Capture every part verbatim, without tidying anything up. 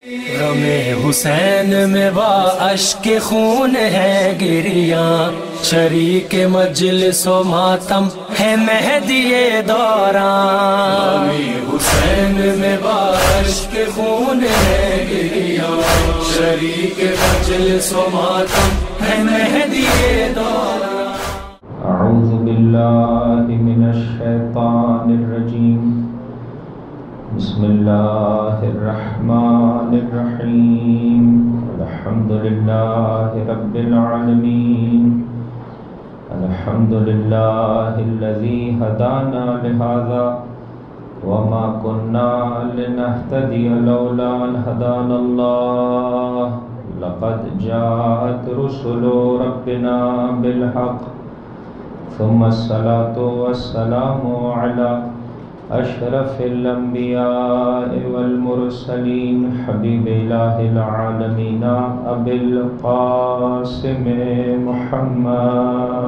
غم حسین میں با اشک خون ہے گریاں، شریک مجلس و ماتم ہے مہدی دوران۔ غم حسین میں با اشک خون ہے گریاں، شریک مجلس و ماتم ہے مہدی دوران۔ اعوذ باللہ من الشیطان الرجیم، بسم اللہ الرحمن الرحیم، الحمد للہ رب العالمین، الحمد للہ الذی ہدانا لہذا وما كنا لنهتدی لولا ان ہدانا اللہ، لقد جاءت رسل ربنا بالحق، ثم الصلاة والسلام على اشرف الانبیاء والمرسلین، حبیب الہ العالمین ابی القاسم محمد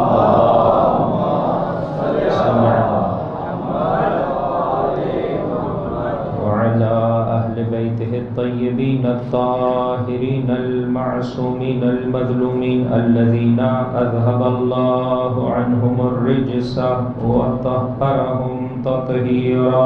وعلى اہل بیتہ الطیبین الطاہرین المعصومین المظلومین الذین اذهب اللہ عنہم الرجس وطہرہم تطہیرا۔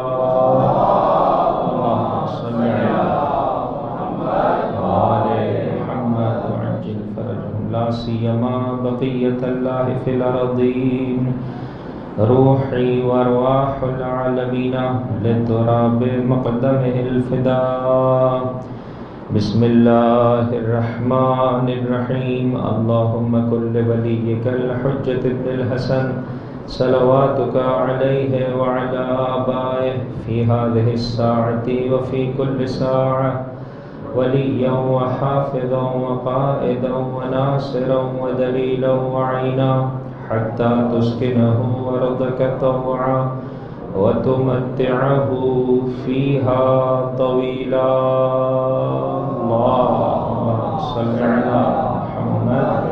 اللهم صل على محمد وآل محمد وعجل فرجهم، لا سیما بقیۃ اللہ فی الارضین، روحی وارواح العالمین لتراب مقدمہ الفداء۔ بسم اللہ الرحمن الرحیم، اللہم کن لولیک الحجۃ ابن الحسن صلواتک علیہ وعلی آبائہ فی هذه الساعة وفی کل ساعة ولیا وحافظا وقائدا وناصرا ودلیلا وعینا، حتی تسکنہ ارضک طوعا وتمتعہ فیہا طویلا۔ اللہم صل علی محمد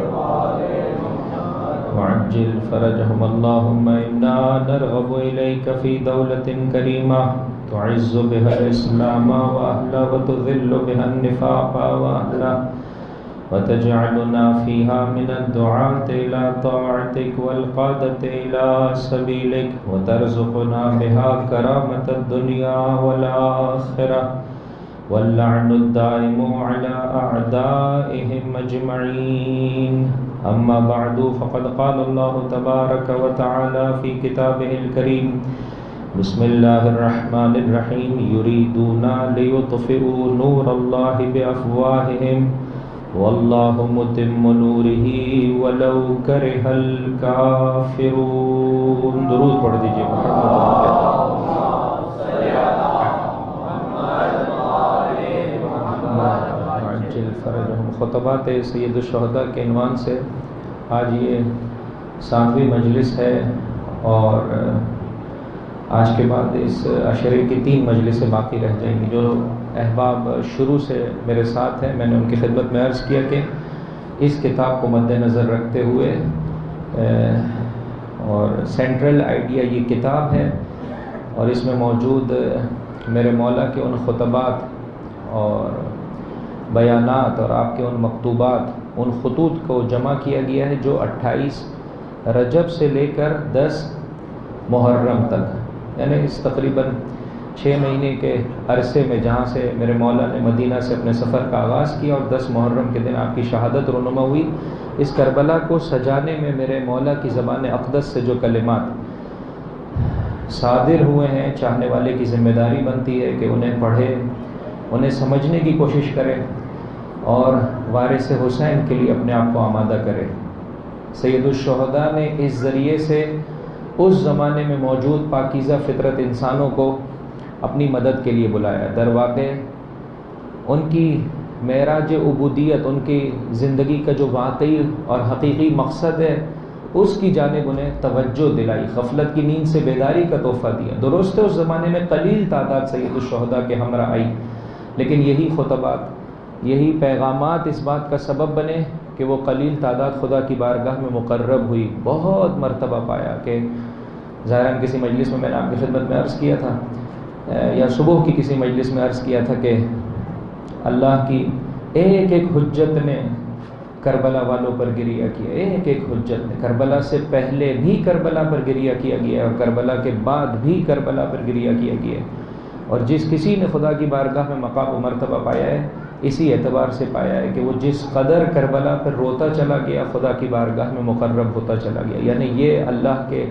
وعجل فرجهم، اللهم انا نرغب اليك في دولة كريمة تعز بها الاسلام واهله وتذل بها النفاق واهله، وتجعلنا فيها من الدعاة الى طاعتك والقادة الى سبيلك، وترزقنا بها كرامة الدنيا والآخرة، واللعن الدائم على أعدائهم أجمعين۔ أما بعد، فقد قال الله تبارك وتعالى في كتابه الكريم، بسم الله الرحمن الرحيم، يريدون ليطفئوا نور الله بأفواههم والله متم نوره ولو كره الكافرون۔ درود پڑھ دیجئے محمد۔ خطبات سید الشہداء کے عنوان سے آج یہ ساتویں مجلس ہے، اور آج کے بعد اس عشرے کی تین مجلسیں باقی رہ جائیں گی۔ جو احباب شروع سے میرے ساتھ ہیں، میں نے ان کی خدمت میں عرض کیا کہ اس کتاب کو مد نظر رکھتے ہوئے اور سینٹرل آئیڈیا یہ کتاب ہے، اور اس میں موجود میرے مولا کے ان خطبات اور بیانات اور آپ کے ان مکتوبات، ان خطوط کو جمع کیا گیا ہے جو اٹھائیس رجب سے لے کر دس محرم تک، یعنی اس تقریباً چھ مہینے کے عرصے میں جہاں سے میرے مولا نے مدینہ سے اپنے سفر کا آغاز کیا اور دس محرم کے دن آپ کی شہادت رونما ہوئی، اس کربلا کو سجانے میں میرے مولا کی زبان اقدس سے جو کلمات صادر ہوئے ہیں، چاہنے والے کی ذمہ داری بنتی ہے کہ انہیں پڑھے، انہیں سمجھنے کی کوشش کرے اور وارث حسین کے لیے اپنے آپ کو آمادہ کرے۔ سید الشہداء نے اس ذریعے سے اس زمانے میں موجود پاکیزہ فطرت انسانوں کو اپنی مدد کے لیے بلایا۔ در واقع ان کی معراج عبودیت، ان کی زندگی کا جو واقعی اور حقیقی مقصد ہے، اس کی جانب انہیں توجہ دلائی، غفلت کی نیند سے بیداری کا تحفہ دیا۔ درست ہے اس زمانے میں قلیل تعداد سید الشہداء کے ہمراہ آئی، لیکن یہی خطبات، یہی پیغامات اس بات کا سبب بنے کہ وہ قلیل تعداد خدا کی بارگاہ میں مقرب ہوئی۔ بہت مرتبہ پایا کہ ظاہراً کسی مجلس میں میں نے آپ کی خدمت میں عرض کیا تھا، یا صبح کی کسی مجلس میں عرض کیا تھا کہ اللہ کی ایک ایک حجت نے کربلا والوں پر گریہ کیا، ایک ایک حجت نے. کربلا سے پہلے بھی کربلا پر گریہ کیا گیا اور کربلا کے بعد بھی کربلا پر گریہ کیا گیا. اور جس کسی نے خدا کی بارگاہ میں مقام و مرتبہ پایا ہے اسی اعتبار سے پایا ہے کہ وہ جس قدر کربلا پر روتا چلا گیا خدا کی بارگاہ میں مقرب ہوتا چلا گیا. یعنی یہ اللہ کے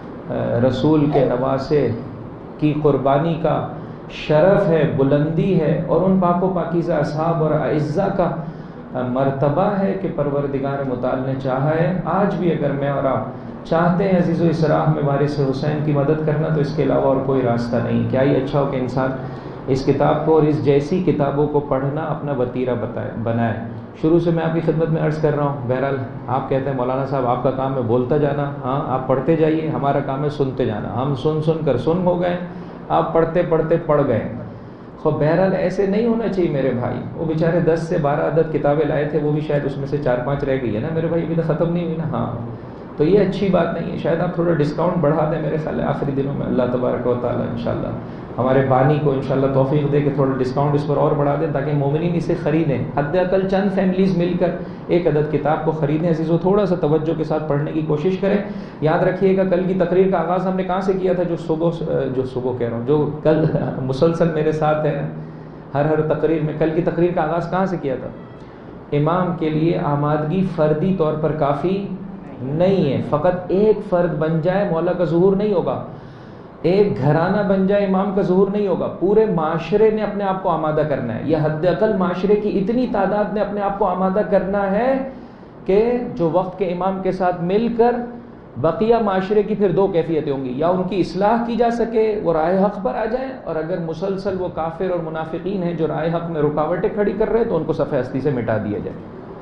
رسول کے نواسے کی قربانی کا شرف ہے، بلندی ہے، اور ان پاک و پاکیزہ اصحاب اور اعزاء کا مرتبہ ہے کہ پروردگار متعال نے چاہا ہے. آج بھی اگر میں اور آپ چاہتے ہیں عزیز و اس راہ میں وارث حسین کی مدد کرنا تو اس کے علاوہ اور کوئی راستہ نہیں. کیا ہی اچھا ہو کہ انسان اس کتاب کو اور اس جیسی کتابوں کو پڑھنا اپنا وتیرہ بنائے. شروع سے میں آپ کی خدمت میں عرض کر رہا ہوں. بہرحال آپ کہتے ہیں مولانا صاحب آپ کا کام ہے بولتا جانا، ہاں آپ پڑھتے جائیے، ہمارا کام ہے سنتے جانا. ہم سن سن کر سن ہو گئے، آپ پڑھتے پڑھتے پڑھ گئے. خب بہرحال ایسے نہیں ہونا چاہیے میرے بھائی. وہ بیچارے دس سے بارہ عدد کتابیں لائے تھے، وہ بھی شاید اس میں سے چار پانچ رہ گئی ہے نا میرے بھائی، ابھی تو ختم نہیں ہوئی نا. ہاں تو یہ اچھی بات نہیں ہے. شاید آپ تھوڑا ڈسکاؤنٹ بڑھا دیں، میرے خیال ہے آخری دنوں میں اللہ تبارک و تعالیٰ انشاءاللہ ہمارے بانی کو انشاءاللہ توفیق دے کہ تھوڑا ڈسکاؤنٹ اس پر اور بڑھا دیں تاکہ مومنین اسے خریدیں. حد اقل چند فیملیز مل کر ایک عدد کتاب کو خریدیں. عزیزو تھوڑا سا توجہ کے ساتھ پڑھنے کی کوشش کریں. یاد رکھیے گا کل کی تقریر کا آغاز ہم نے کہاں سے کیا تھا؟ جو صبح جو صبح کہہ رہا ہوں جو کل مسلسل میرے ساتھ ہے ہر ہر تقریر میں، کل کی تقریر کا آغاز کہاں سے کیا تھا؟ امام کے لیے آمادگی فردی طور پر کافی نہیں ہے. فقط ایک فرد بن جائے مولا کا ظہور نہیں ہوگا، ایک گھرانہ بن جائے امام کا ظہور نہیں ہوگا. پورے معاشرے نے اپنے آپ کو آمادہ کرنا ہے. یہ حد اقل معاشرے کی اتنی تعداد نے اپنے آپ کو آمادہ کرنا ہے کہ جو وقت کے امام کے ساتھ مل کر بقیہ معاشرے کی پھر دو کیفیتیں ہوں گی، یا ان کی اصلاح کی جا سکے وہ رائے حق پر آ جائیں، اور اگر مسلسل وہ کافر اور منافقین ہیں جو رائے حق میں رکاوٹیں کھڑی کر رہے ہیں تو ان کو صفحہ ہستی سے مٹا دیا جائے.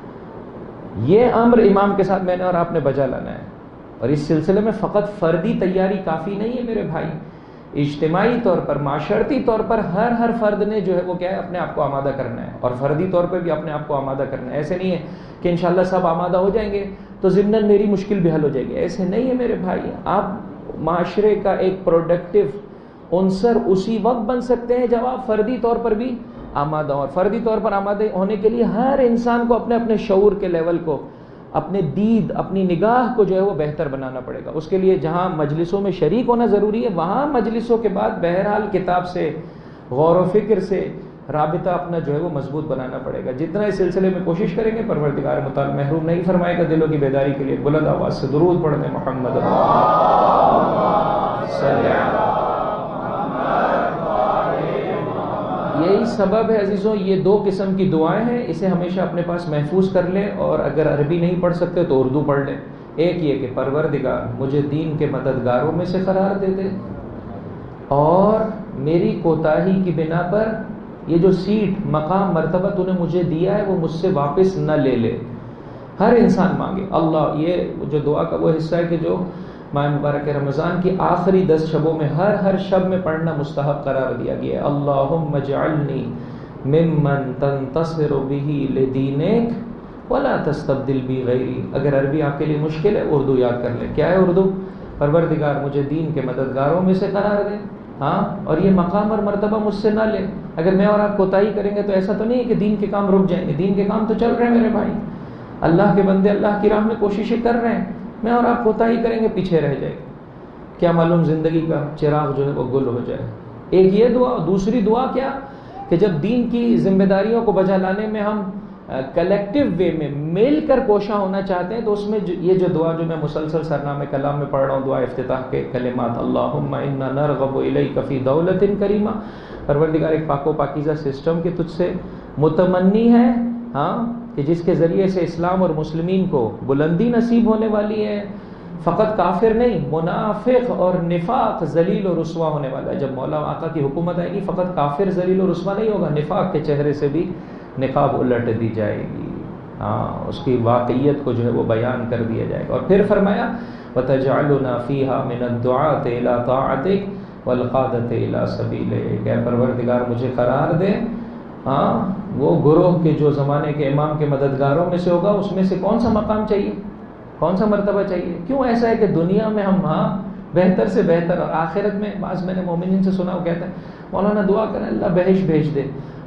یہ امر امام کے ساتھ میں نے اور آپ نے بجا لانا ہے. اور اس سلسلے میں فقط فردی تیاری کافی نہیں ہے میرے بھائی، اجتماعی طور پر معاشرتی طور پر ہر ہر فرد نے جو ہے وہ کیا ہے اپنے آپ کو آمادہ کرنا ہے، اور فردی طور پر بھی اپنے آپ کو آمادہ کرنا ہے. ایسے نہیں ہے کہ انشاءاللہ سب آمادہ ہو جائیں گے تو ضمناً میری مشکل بھی حل ہو جائے گی. ایسے نہیں ہے میرے بھائی. آپ معاشرے کا ایک پروڈکٹیو عنصر اسی وقت بن سکتے ہیں جب آپ فردی طور پر بھی آمادہ ہوں. اور فردی طور پر آمادہ ہونے کے لیے ہر انسان کو اپنے اپنے شعور کے لیول کو، اپنے دید، اپنی نگاہ کو جو ہے وہ بہتر بنانا پڑے گا. اس کے لیے جہاں مجلسوں میں شریک ہونا ضروری ہے وہاں مجلسوں کے بعد بہرحال کتاب سے، غور و فکر سے رابطہ اپنا جو ہے وہ مضبوط بنانا پڑے گا. جتنا اس سلسلے میں کوشش کریں گے پروردگار متعال محروم نہیں فرمائے گا. دلوں کی بیداری کے لیے بلند آواز سے درود پڑھنے محمد یہی سبب ہے عزیزوں. یہ دو قسم کی دعائیں ہیں، اسے ہمیشہ اپنے پاس محفوظ کر لیں، اور اگر عربی نہیں پڑھ سکتے تو اردو پڑھ لیں. ایک یہ کہ پروردگار مجھے دین کے مددگاروں میں سے قرار دے دے، اور میری کوتاہی کی بنا پر یہ جو سیٹ، مقام، مرتبہ تو نے مجھے دیا ہے وہ مجھ سے واپس نہ لے لے. ہر انسان مانگے اللہ. یہ جو دعا کا وہ حصہ ہے کہ جو ماہ مبارک رمضان کی آخری دس شبوں میں ہر ہر شب میں پڑھنا مستحب قرار دیا گیا ہے. اللہم اجعلنی ممن تنتصر بہ لدینک ولا تستبدل بی غیری. اگر عربی آپ کے لیے مشکل ہے اردو یاد کر لیں. کیا ہے اردو؟ پروردگار مجھے دین کے مددگاروں میں سے قرار دے، ہاں، اور یہ مقام اور مرتبہ مجھ سے نہ لے. اگر میں اور آپ کوتاہی کریں گے تو ایسا تو نہیں ہے کہ دین کے کام رک جائیں گے. دین کے کام تو چل رہے ہیں میرے بھائی. اللہ کے بندے اللہ کی راہ میں کوششیں کر رہے ہیں. میں اور آپ کوتاہی کریں گے پیچھے رہ جائے گا. کیا معلوم زندگی کا چراغ جو ہے وہ گل ہو جائے. ایک یہ دعا. دوسری دعا کیا کہ جب دین کی ذمہ داریوں کو بجا لانے میں ہم کلیکٹیو وے میں مل کر کوشاں ہونا چاہتے ہیں تو اس میں یہ جو دعا جو میں مسلسل سرنامے کلام میں پڑھ رہا ہوں، دعا افتتاح کے کلمات، اللہم انا نرغب الیک فی دولت کریمہ. پروردگار ایک پاک و پاکیزہ سسٹم کے تجھ سے متمنی ہے، ہاں، کہ جس کے ذریعے سے اسلام اور مسلمین کو بلندی نصیب ہونے والی ہے. فقط کافر نہیں، منافق اور نفاق ذلیل و رسوا ہونے والا ہے. جب مولا آقا کی حکومت آئے گی فقط کافر ذلیل و رسوا نہیں ہوگا، نفاق کے چہرے سے بھی نقاب الٹ دی جائے گی. ہاں، اس کی واقعیت کو جو ہے وہ بیان کر دیا جائے گا. اور پھر فرمایا وَتَجْعَلُنَا فِيهَا مِنَ الدُّعَاةِ إِلَىٰ طَاعَتِكَ وَالْقَادَةِ إِلَىٰ سَبِيلِكَ. اے پروردگار مجھے قرار دے، ہاں، وہ گروہ کے جو زمانے کے امام کے مددگاروں میں سے ہوگا، اس میں سے کون سا مقام چاہیے، کون سا مرتبہ چاہیے. کیوں ایسا ہے کہ دنیا میں ہم ہاں بہتر سے بہتر، اور آخرت میں بعض میں نے مومنین سے سنا وہ کہتا ہے مولانا دعا کریں اللہ بہش بھیج دے.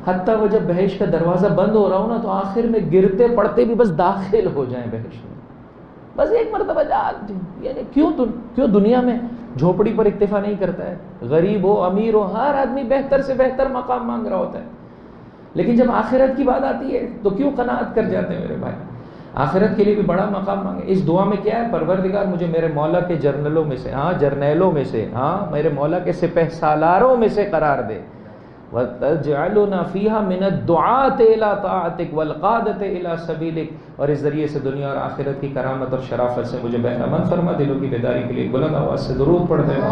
حتیٰ وہ جب بہشت کا دروازہ بند ہو رہا ہو نا تو آخر میں گرتے پڑتے بھی بس داخل ہو جائیں بہشت میں، بس ایک مرتبہ جا، یعنی کیوں کیوں دنیا میں جھوپڑی پر اکتفا نہیں کرتا ہے؟ غریب ہو امیر ہو ہر آدمی بہتر سے بہتر مقام مانگ رہا ہوتا ہے، لیکن جب آخرت کی بات آتی ہے تو کیوں قناعت کر جاتے ہیں میرے بھائی؟ آخرت کے لیے بھی بڑا مقام مانگے۔ اس دعا میں کیا ہے؟ پروردگار مجھے میرے مولا کے جرنلوں میں سے، ہاں جرنیلوں میں سے، ہاں میرے مولا کے سپہ سالاروں میں سے قرار دے۔ وَتَجْعَلُنَا فِيهَا مِنَ الدُّعَاةِ إِلَىٰ طَاعَتِكَ وَالْقَادَةِ إِلَىٰ سَبِيلِكَ، اور اس ذریعے سے دنیا اور آخرت کی کرامت اور شرافت سے مجھے بہرہ مند فرما۔ دلوں کی بیداری کے لیے بلند آواز سے درود پڑھتے ہیں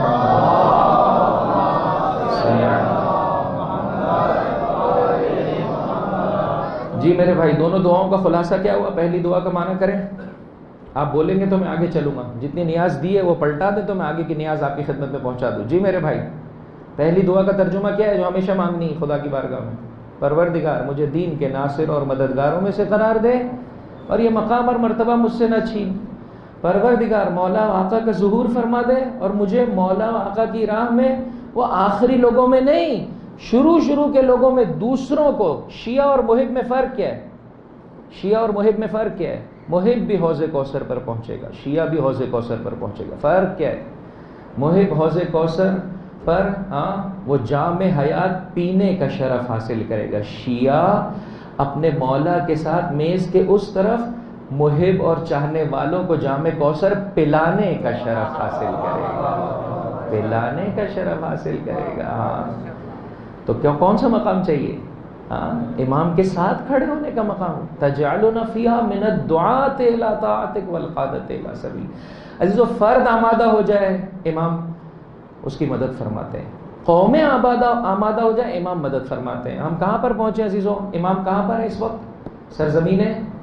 جی میرے بھائی، دونوں دعاؤں کا خلاصہ کیا ہوا؟ پہلی دعا کا معنی کریں، آپ بولیں گے تو میں آگے چلوں گا، جتنی نیاز دی ہے وہ پلٹا دیں تو میں آگے کی نیاز آپ کی خدمت میں پہنچا دوں۔ جی میرے بھائی، پہلی دعا کا ترجمہ کیا ہے جو ہمیشہ مانگنی ہے خدا کی بارگاہ میں؟ پروردگار مجھے دین کے ناصر اور مددگاروں میں سے قرار دے اور یہ مقام اور مرتبہ مجھ سے نہ چھین۔ پروردگار مولا و آقا کا ظہور فرما دے اور مجھے مولا و آقا کی راہ میں وہ آخری لوگوں میں نہیں، شروع شروع کے لوگوں میں دوسروں کو۔ شیعہ اور محب میں فرق کیا ہے؟ شیعہ اور محب میں فرق کیا ہے؟ محب بھی حوض کوثر پر پہنچے گا، شیعہ بھی حوض کوثر پر پہنچے گا۔ فرق کیا ہے؟ محب حوض کوثر پر ہاں وہ جام حیات پینے کا شرف حاصل کرے گا، شیعہ اپنے مولا کے ساتھ میز کے اس طرف محب اور چاہنے والوں کو جام کوثر پلانے کا شرف حاصل کرے گا، پلانے کا شرف حاصل کرے گا۔ ہاں تو کیا کون سا مقام چاہیے؟ ہاں امام کے ساتھ کھڑے ہونے کا مقام۔ تجعلنا فیہا من الدعاۃ الی طاعتک والقادۃ الی سبیل۔ عزیزو فرد آمادہ ہو جائے امام اس کی مدد فرماتے ہیں، قومیں آبادہ آمادہ ہو جائے امام مدد فرماتے ہیں۔ ہم کہاں پر پہنچے عزیزو؟ امام کہاں پر ہے اس وقت؟ سرزمین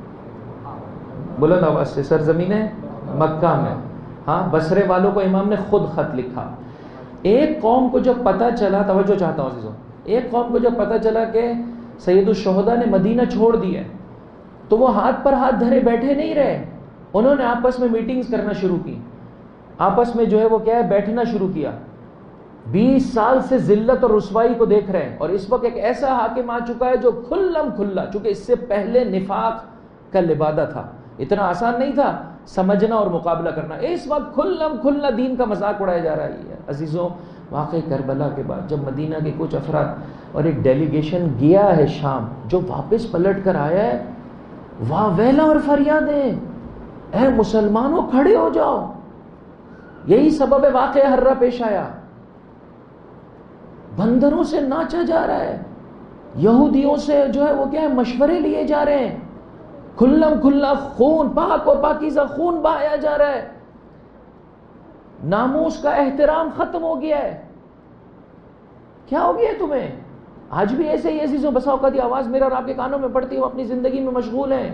بلند آواز سے، سرزمین مکہ میں۔ ہاں بصرے والوں کو امام نے خود خط لکھا۔ ایک قوم کو جب پتہ چلا، توجہ چاہتا ہوں عزیزو، ایک قوم کو جب پتہ چلا کہ سید الشہداء نے مدینہ چھوڑ دیا تو وہ ہاتھ پر ہاتھ دھرے بیٹھے نہیں رہے، انہوں نے آپس میں میٹنگز کرنا شروع کی، آپس میں جو ہے وہ کیا ہے بیٹھنا شروع کیا۔ بیس سال سے ذلت اور رسوائی کو دیکھ رہے ہیں، اور اس وقت ایک ایسا حاکم آ چکا ہے جو کھلم کھلا، چونکہ اس سے پہلے نفاق کا لبادہ تھا، اتنا آسان نہیں تھا سمجھنا اور مقابلہ کرنا، اس وقت کھلم کھلا دین کا مذاق اڑایا جا رہا ہے۔ عزیزوں واقعی کربلا کے بعد جب مدینہ کے کچھ افراد اور ایک ڈیلیگیشن گیا ہے شام، جو واپس پلٹ کر آیا ہے، واہ ویلا اور فریادیں، اے مسلمانوں کھڑے ہو جاؤ، یہی سبب واقعہ ہررا پیش آیا، بندروں سے ناچا جا رہا ہے، یہودیوں سے جو ہے وہ کیا ہے مشورے لیے جا رہے ہیں، کھلم کھلا خون، پاک و پاکیزہ خون بہایا جا رہا ہے، ناموس کا احترام ختم ہو گیا ہے۔ کیا ہو گیا تمہیں؟ آج بھی ایسے ہی عزیزوں بسا اوقات یہ آواز میرا اور آپ کے کانوں میں پڑتی ہے، وہ اپنی زندگی میں مشغول ہیں۔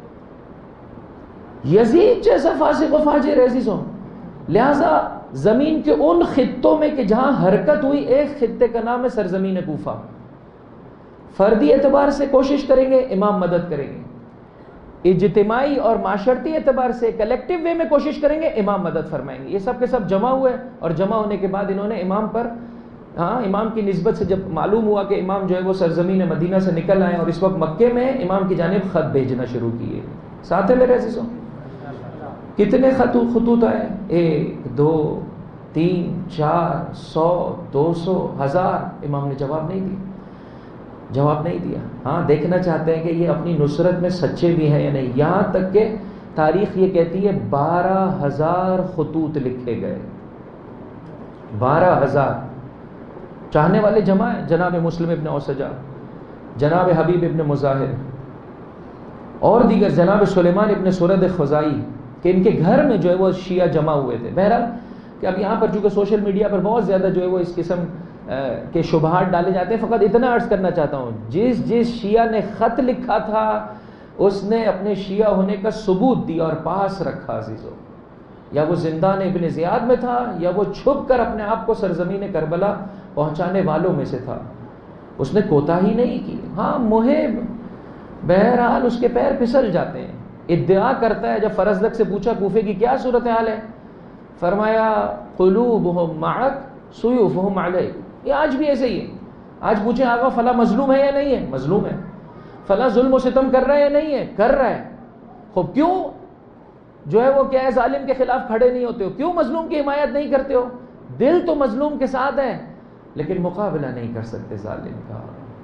یزید جیسا فاسق و فاجر ہے عزیزوں، لہذا زمین کے ان خطوں میں کہ جہاں حرکت ہوئی، ایک خطے کا نام ہے سرزمین کوفہ۔ فردی اعتبار سے کوشش کریں گے امام مدد کریں گے، اجتماعی اور معاشرتی اعتبار سے کلیکٹیو وے میں کوشش کریں گے امام مدد فرمائیں گے۔ یہ سب کے سب جمع ہوئے، اور جمع ہونے کے بعد انہوں نے امام پر ہاں امام کی نسبت سے جب معلوم ہوا کہ امام جو ہے وہ سرزمین مدینہ سے نکل آئے اور اس وقت مکے میں، امام کی جانب خط بھیجنا شروع کیے۔ ساتھ ہے میرے عزیزوں؟ کتنے خط خطوط آئے؟ ایک، دو، تین، چار، سو، دو سو، ہزار۔ امام نے جواب نہیں دیا، جواب نہیں دیا۔ ہاں دیکھنا چاہتے ہیں کہ یہ اپنی نصرت میں سچے بھی ہیں یا نہیں، یہاں تک کہ تاریخ یہ کہتی ہے بارہ ہزار خطوط لکھے گئے، بارہ ہزار۔ چاہنے والے جمع ہیں، جناب مسلم ابن اوسجا، جناب حبیب ابن مظاہر اور دیگر، جناب سلیمان ابن سرد خزائی، کہ ان کے گھر میں جو ہے وہ شیعہ جمع ہوئے تھے۔ بہرحال کہ اب یہاں پر چونکہ سوشل میڈیا پر بہت زیادہ جو ہے وہ اس قسم کے شبہات ڈالے جاتے ہیں، فقط اتنا عرض کرنا چاہتا ہوں، جس جس شیعہ نے خط لکھا تھا اس نے اپنے شیعہ ہونے کا ثبوت دیا اور پاس رکھا عزیزو، یا وہ زندان ابن زیاد میں تھا یا وہ چھپ کر اپنے آپ کو سرزمین کربلا پہنچانے والوں میں سے تھا، اس نے کوتاہی نہیں کی۔ ہاں محب بہرحال اس کے پیر پھسل جاتے ہیں، ادعا کرتا ہے۔ جب فرزدق سے پوچھا کوفے کی کیا صورتحال ہے، فرمایا قلوبہم معک سیوفہم علیک۔ یہ آج بھی ایسے ہی ہے، آج پوچھیں آقا فلاں مظلوم ہے یا نہیں ہے؟ مظلوم ہے. فلاں ظلم و ستم کر رہا ہے یا نہیں ہے؟ کر رہا ہے. خوب کیوں جو ہے وہ کیا ہے ظالم کے خلاف کھڑے نہیں ہوتے ہو؟ کیوں مظلوم کی حمایت نہیں کرتے ہو؟ دل تو مظلوم کے ساتھ ہے لیکن مقابلہ نہیں کر سکتے ظالم کا.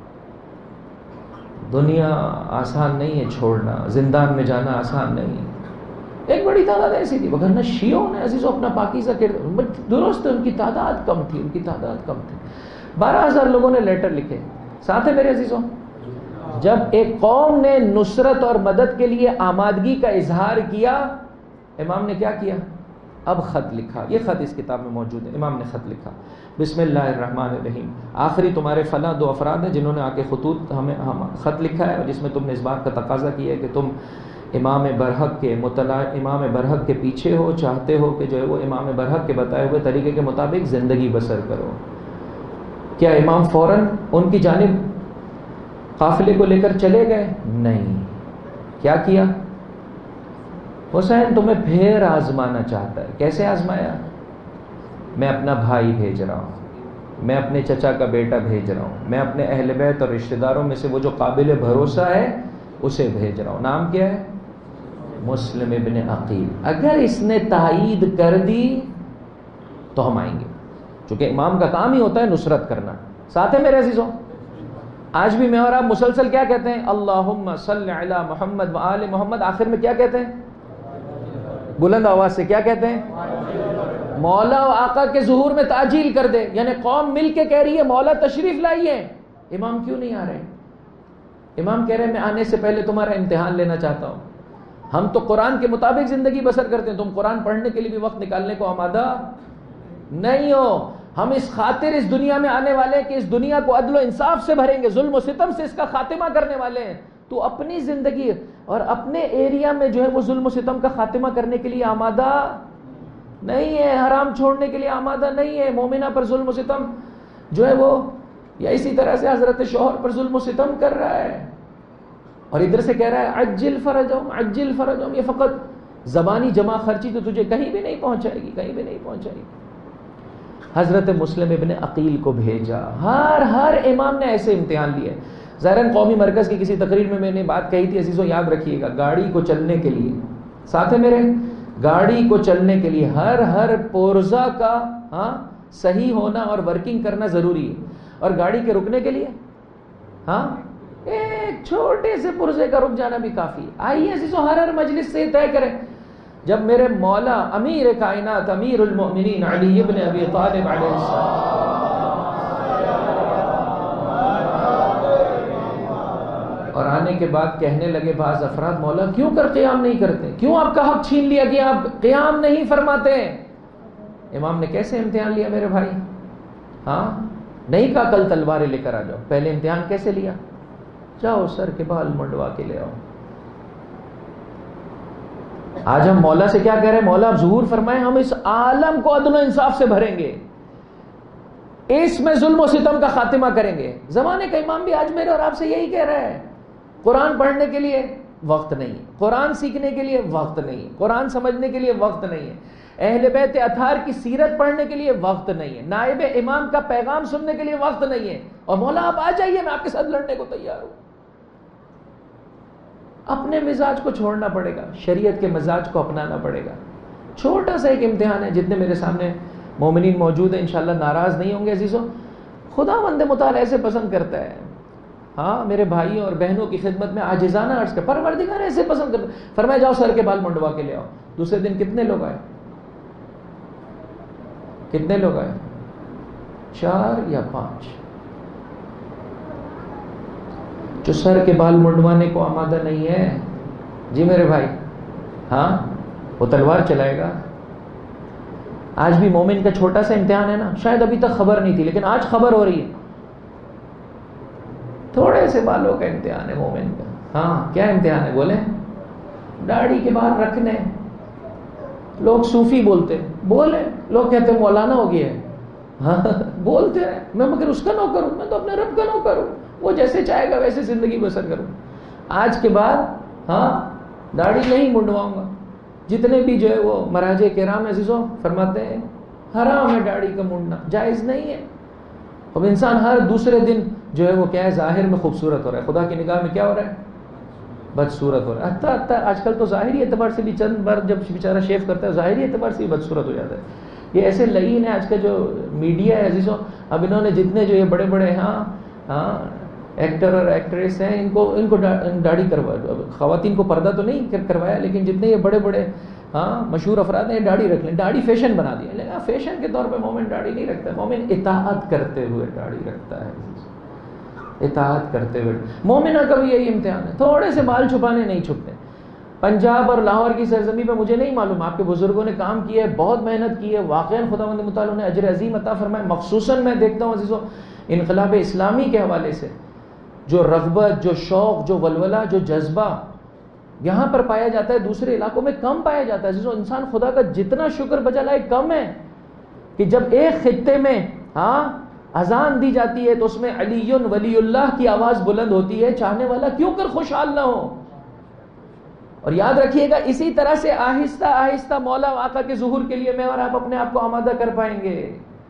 دنیا آسان نہیں ہے چھوڑنا، زندان میں جانا آسان نہیں ہے. ایک بڑی تعداد ایسی تھی، وگرنہ شیعوں نے عزیزوں اپنا پاکیزہ کردار، درست ان کی تعداد کم تھی، ان کی تعداد کم تھی. بارہ ہزار لوگوں نے لیٹر لکھے. ساتھ ہے میرے عزیزوں، جب ایک قوم نے نصرت اور مدد کے لیے آمادگی کا اظہار کیا، امام نے کیا کیا؟ اب خط لکھا. یہ خط اس کتاب میں موجود ہے. امام نے خط لکھا، بسم اللہ الرحمن الرحیم. آخری تمہارے فلاں دو افراد ہیں جنہوں نے آ کے خطوط ہمیں ہم خط لکھا ہے جس میں تم نے اس بات کا تقاضا کیا ہے کہ تم امام برحق کے مطلع امام برحق کے پیچھے ہو، چاہتے ہو کہ جو ہے وہ امام برحق کے بتائے ہوئے طریقے کے مطابق زندگی بسر کرو. کیا امام فوراً ان کی جانب قافلے کو لے کر چلے گئے؟ نہیں. کیا کیا؟ حسین تمہیں پھر آزمانا چاہتا ہے. کیسے آزمایا؟ میں اپنا بھائی بھیج رہا ہوں، میں اپنے چچا کا بیٹا بھیج رہا ہوں، میں اپنے اہل بیت اور رشتہ داروں میں سے وہ جو قابل بھروسہ ہے اسے بھیج رہا ہوں. نام کیا ہے؟ مسلم ابن عقیل. اگر اس نے تائید کر دی تو ہم آئیں گے، چونکہ امام کا کام ہی ہوتا ہے نصرت کرنا. ساتھ ہے میرے عزیزوں، آج بھی میں اور آپ مسلسل کیا کہتے ہیں؟ اللہم صلی علی محمد و آل محمد. آخر میں کیا کہتے ہیں؟ بلند آواز سے کیا کہتے ہیں؟ مولا و آقا کے ظہور میں تعجیل کر دے. یعنی قوم مل کے کہہ رہی ہے مولا تشریف لائیے، امام کیوں نہیں آ رہے؟ امام کہہ رہے ہیں میں آنے سے پہلے تمہارا امتحان لینا چاہتا ہوں. ہم تو قرآن کے مطابق زندگی بسر کرتے ہیں، تم قرآن پڑھنے کے لیے بھی وقت نکالنے کو آمادہ نہیں ہو. ہم اس خاطر اس دنیا میں آنے والے ہیں کہ اس دنیا کو عدل و انصاف سے بھریں گے، ظلم و ستم سے اس کا خاتمہ کرنے والے ہیں. تو اپنی زندگی اور اپنے ایریا میں جو ہے وہ ظلم و ستم کا خاتمہ کرنے کے لیے آمادہ نہیں ہے، حرام چھوڑنے کے لیے آمادہ نہیں ہے. مومنہ پر ظلم و ستم جو ہے وہ یا اسی طرح سے حضرت شوہر پر ظلم و ستم کر رہا ہے، اور ادھر سے کہہ رہا ہے عجل فرجہم عجل فرجہم. یہ فقط زبانی جمع خرچی تو تجھے کہیں بھی نہیں پہنچائے گی، کہیں بھی نہیں پہنچائے گی. حضرت مسلم ابن عقیل کو بھیجا. ہر ہر امام نے ایسے امتحان لیے. ظاہراً قومی مرکز کی کسی تقریر میں میں نے بات کہی تھی، عزیزوں یاد رکھیے گا، گاڑی کو چلنے کے لیے، ساتھ ہے میرے، گاڑی کو چلنے کے لیے ہر ہر پورزا کا ہاں صحیح ہونا اور ورکنگ کرنا ضروری ہے. اور گاڑی کے رکنے کے لیے ہاں ایک چھوٹے سے پرزے کا رک جانا بھی کافی ہے. آئیے عزیزوں ہر ہر مجلس سے طے کریں. جب میرے مولا امیر کائنات امیر المؤمنین علی ابن ابی طالب علیہ السلام اور آنے کے بعد کہنے لگے بعض افراد مولا کیوں کر قیام نہیں کرتے، کیوں آپ کا حق چھین لیا گیا، آپ قیام نہیں فرماتے. امام نے کیسے امتحان لیا میرے بھائی؟ ہاں نہیں کہا کل تلواریں لے کر آ جاؤ. پہلے امتحان کیسے لیا؟ جاؤ سر کے بال منڈوا کے لے آؤ. آج ہم مولا سے کیا کہہ رہے ہیں؟ مولا آپ ظہور فرمائیں، ہم اس عالم کو عدل و انصاف سے بھریں گے، اس میں ظلم و ستم کا خاتمہ کریں گے. زمانے کا امام بھی آج میرے اور آپ سے یہی کہہ رہا ہے. قرآن پڑھنے کے لیے وقت نہیں، قرآن سیکھنے کے لیے وقت نہیں، قرآن سمجھنے کے لیے وقت نہیں ہے، اہل بیت اطہار کی سیرت پڑھنے کے لیے وقت نہیں ہے، نائب امام کا پیغام سننے کے لیے وقت نہیں ہے. اور مولا آپ آ جائیے، میں آپ کے ساتھ لڑنے کو تیار ہوں. اپنے مزاج کو چھوڑنا پڑے گا، شریعت کے مزاج کو اپنانا پڑے گا. چھوٹا سا ایک امتحان ہے. جتنے میرے سامنے مومنین موجود ہیں انشاءاللہ ناراض نہیں ہوں گے عزیزوں. خدا بند مطالعہ ایسے پسند کرتا ہے. ہاں میرے بھائیوں اور بہنوں کی خدمت میں عاجزانہ عرض کر، پروردگار ایسے پسند کرتا ہے. فرمایا جاؤ سر کے بال منڈوا کے لے آؤ. دوسرے دن کتنے لوگ آئے؟ کتنے لوگ آئے؟ چار یا پانچ. جو سر کے بال منڈوانے کو آمادہ نہیں ہے جی میرے بھائی، ہاں وہ تلوار چلائے گا. آج بھی مومن کا چھوٹا سا امتحان ہے نا، شاید ابھی تک خبر نہیں تھی لیکن آج خبر ہو رہی ہے. تھوڑے سے بالوں کا امتحان ہے مومن کا. ہاں کیا امتحان ہے بولیں؟ داڑھی کے بال رکھنے. لوگ صوفی بولتے، بولے لوگ کہتے ہیں مولانا ہو گیا ہے. ہاں بولتے ہیں، میں مگر اس کا نوکر ہوں، میں تو اپنے رب کا نوکر ہوں، وہ جیسے چاہے گا ویسے زندگی بسر کروں. آج کے بعد ہاں داڑھی نہیں منڈواؤں گا. جتنے بھی جو ہے وہ مراجع کرام عزیزوں فرماتے ہیں حرام ہے داڑھی کا منڈنا، جائز نہیں ہے. اب انسان ہر دوسرے دن جو ہے وہ کیا ہے ظاہر میں خوبصورت ہو رہا ہے، خدا کی نگاہ میں کیا ہو رہا ہے؟ بدصورت ہو رہا ہے. حتیٰ حتیٰ آج کل تو ظاہری اعتبار سے بھی چند بار جب بیچارہ شیف کرتا ہے ظاہری اعتبار سے بھی بدصورت ہو جاتا ہے. یہ ایسے لعین ہے آج کا جو میڈیا ہے عزیزوں. اب انہوں نے جتنے جو یہ بڑے بڑے ہاں ہاں ایکٹر اور ایکٹریس ہیں ان کو ان کو داڑھی کروا، خواتین کو پردہ تو نہیں کروایا لیکن جتنے یہ بڑے بڑے ہاں مشہور افراد ہیں داڑھی رکھ لیں، داڑھی فیشن بنا دیا. لیکن فیشن کے طور پہ مومن داڑھی نہیں رکھتا، مومن اطاعت کرتے ہوئے داڑھی رکھتا ہے. اطاعت کرتے ہوئے مومنہ کا بھی یہی امتحان ہے. تھوڑے سے بال چھپانے نہیں چھپتے. پنجاب اور لاہور کی سرزمین پہ مجھے نہیں معلوم، آپ کے بزرگوں نے کام کیا ہے، بہت محنت کی ہے، واقعاً خداوند متعال نے اجر عظیم عطا فرمائے. مخصوصاً میں دیکھتا ہوں عزیزوں انقلاب اسلامی کے حوالے سے جو رغبت، جو شوق، جو ولولہ، جو جذبہ یہاں پر پایا جاتا ہے دوسرے علاقوں میں کم پایا جاتا ہے. عزیزوں انسان خدا کا جتنا شکر بجا لائے کم ہے کہ جب ایک خطے میں ہاں اذان دی جاتی ہے تو اس میں علی ولی اللہ کی آواز بلند ہوتی ہے، چاہنے والا کیوں کر خوشحال نہ ہو. اور یاد رکھیے گا اسی طرح سے آہستہ آہستہ مولا آقا کے ظہور کے لیے میں اور آپ اپنے آپ کو آمادہ کر پائیں گے.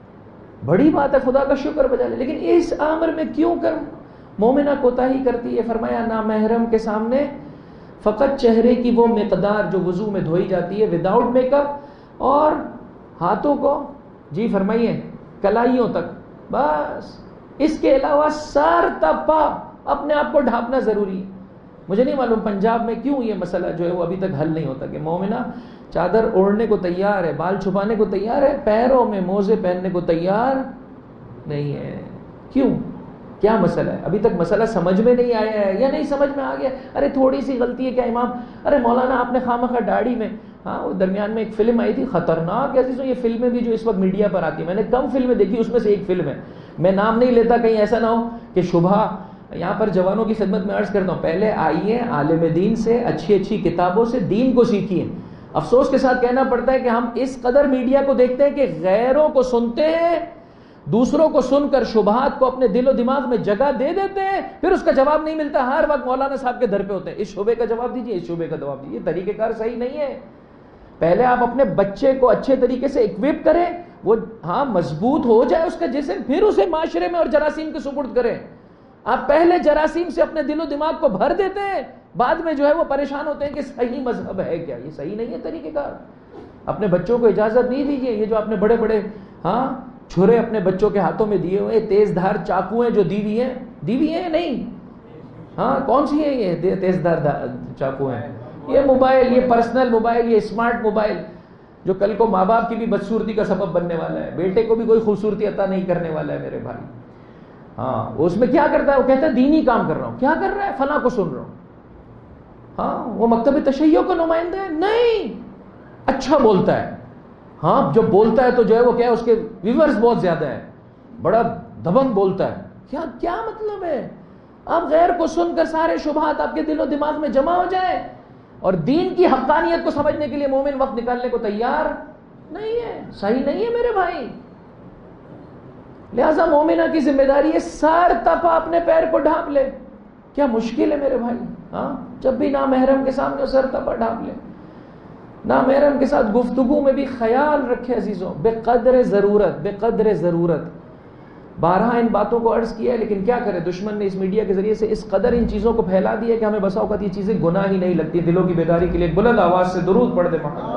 بڑی بات ہے، خدا کا شکر بجا لے. لیکن اس امر میں کیوں کر مومنہ کوتاہی کرتی ہے؟ فرمایا نامحرم کے سامنے فقط چہرے کی وہ مقدار جو وضو میں دھوئی جاتی ہے وداؤٹ میک اپ، اور ہاتھوں کو جی فرمائیے کلائیوں تک، بس اس کے علاوہ سر تپا اپنے آپ کو ڈھانپنا ضروری ہے. مجھے نہیں معلوم پنجاب میں کیوں یہ مسئلہ جو ہے وہ ابھی تک حل نہیں ہوتا کہ مومنہ چادر اوڑھنے کو تیار ہے، بال چھپانے کو تیار ہے، پیروں میں موزے پہننے کو تیار نہیں ہے. کیوں؟ کیا مسئلہ ہے؟ ابھی تک مسئلہ سمجھ میں نہیں آیا ہے یا نہیں سمجھ میں آ گیا؟ ارے تھوڑی سی غلطی ہے کیا امام؟ ارے مولانا آپ نے خواہ داڑھی میں ہاں وہ درمیان میں ایک فلم آئی تھی خطرناک. عزیزوں یہ فلمیں بھی جو اس وقت میڈیا پر آتی ہیں، میں نے کم فلمیں دیکھی، اس میں سے ایک فلم ہے، میں نام نہیں لیتا کہیں ایسا نہ ہو کہ شبہ. یہاں پر جوانوں کی خدمت میں عرض کرتا ہوں پہلے آئیے عالم دین سے، اچھی اچھی کتابوں سے دین کو سیکھیے. افسوس کے ساتھ کہنا پڑتا ہے کہ ہم اس قدر میڈیا کو دیکھتے ہیں کہ غیروں کو سنتے ہیں، دوسروں کو سن کر شبہات کو اپنے دل و دماغ میں جگہ دے دیتے ہیں، پھر اس کا جواب نہیں ملتا. ہر وقت مولانا صاحب کے در پہ ہوتے ہیں، اس شعبے کا جواب دیجیے، اس شعبے کا جواب دیجیے. طریقہ کار صحیح نہیں ہے. پہلے آپ اپنے بچے کو اچھے طریقے سے اکوپ کریں، وہ ہاں مضبوط ہو جائے اس کا جسم، پھر اسے معاشرے میں اور جراثیم کے سپرد کریں. آپ پہلے جراثیم سے اپنے دل و دماغ کو بھر دیتے ہیں، بعد میں جو ہے وہ پریشان ہوتے ہیں کہ صحیح مذہب ہے کیا؟ یہ صحیح نہیں ہے طریقہ کار. اپنے بچوں کو اجازت نہیں دیجیے. یہ جو آپ نے بڑے بڑے ہاں چھرے اپنے بچوں کے ہاتھوں میں دیے ہوئے، تیز دھار چاقو ہیں جو دی ہوئی ہیں، دی ہوئی ہیں نہیں ہاں کون سی ہیں یہ تیز دھار چاقو ہیں؟ یہ موبائل، یہ پرسنل موبائل، یہ اسمارٹ موبائل جو کل کو ماں باپ کی بھی بدصورتی کا سبب بننے والا ہے، بیٹے کو بھی کوئی خوبصورتی عطا نہیں کرنے والا ہے میرے بھائی. ہاں اس میں کیا کرتا ہے؟ وہ کہتا ہے دینی کام کر رہا ہوں. کیا کر رہا ہے؟ فلاں کو سن رہا ہوں. ہاں وہ مکتب تشیع کا نمائندہ ہے؟ نہیں، اچھا بولتا ہے. ہاں جب بولتا ہے تو جو ہے وہ کیا ہے اس کے ویورز بہت زیادہ ہے، بڑا دبنگ بولتا ہے. کیا کیا مطلب ہے؟ آپ غیر کو سن کر سارے شبہات آپ کے دل و دماغ میں جمع ہو جائے اور دین کی حقانیت کو سمجھنے کے لیے مومن وقت نکالنے کو تیار نہیں ہے. صحیح نہیں ہے میرے بھائی. لہذا مومنہ کی ذمہ داری ہے سر تپا اپنے پیر کو ڈھانپ لے. کیا مشکل ہے میرے بھائی؟ ہاں جب بھی نامحرم کے سامنے سر تپا ڈھانپ لے. نامحرم کے ساتھ گفتگو میں بھی خیال رکھے عزیزوں، بے قدر ضرورت، بے قدر ضرورت. بارہا ان باتوں کو عرض کیا ہے لیکن کیا کرے، دشمن نے اس میڈیا کے ذریعے سے اس قدر ان چیزوں کو پھیلا دیا کہ ہمیں بسا اوقات یہ چیزیں گناہ ہی نہیں لگتی. دلوں کی بیداری کے لیے بلند آواز سے درود پڑھ دے محمد.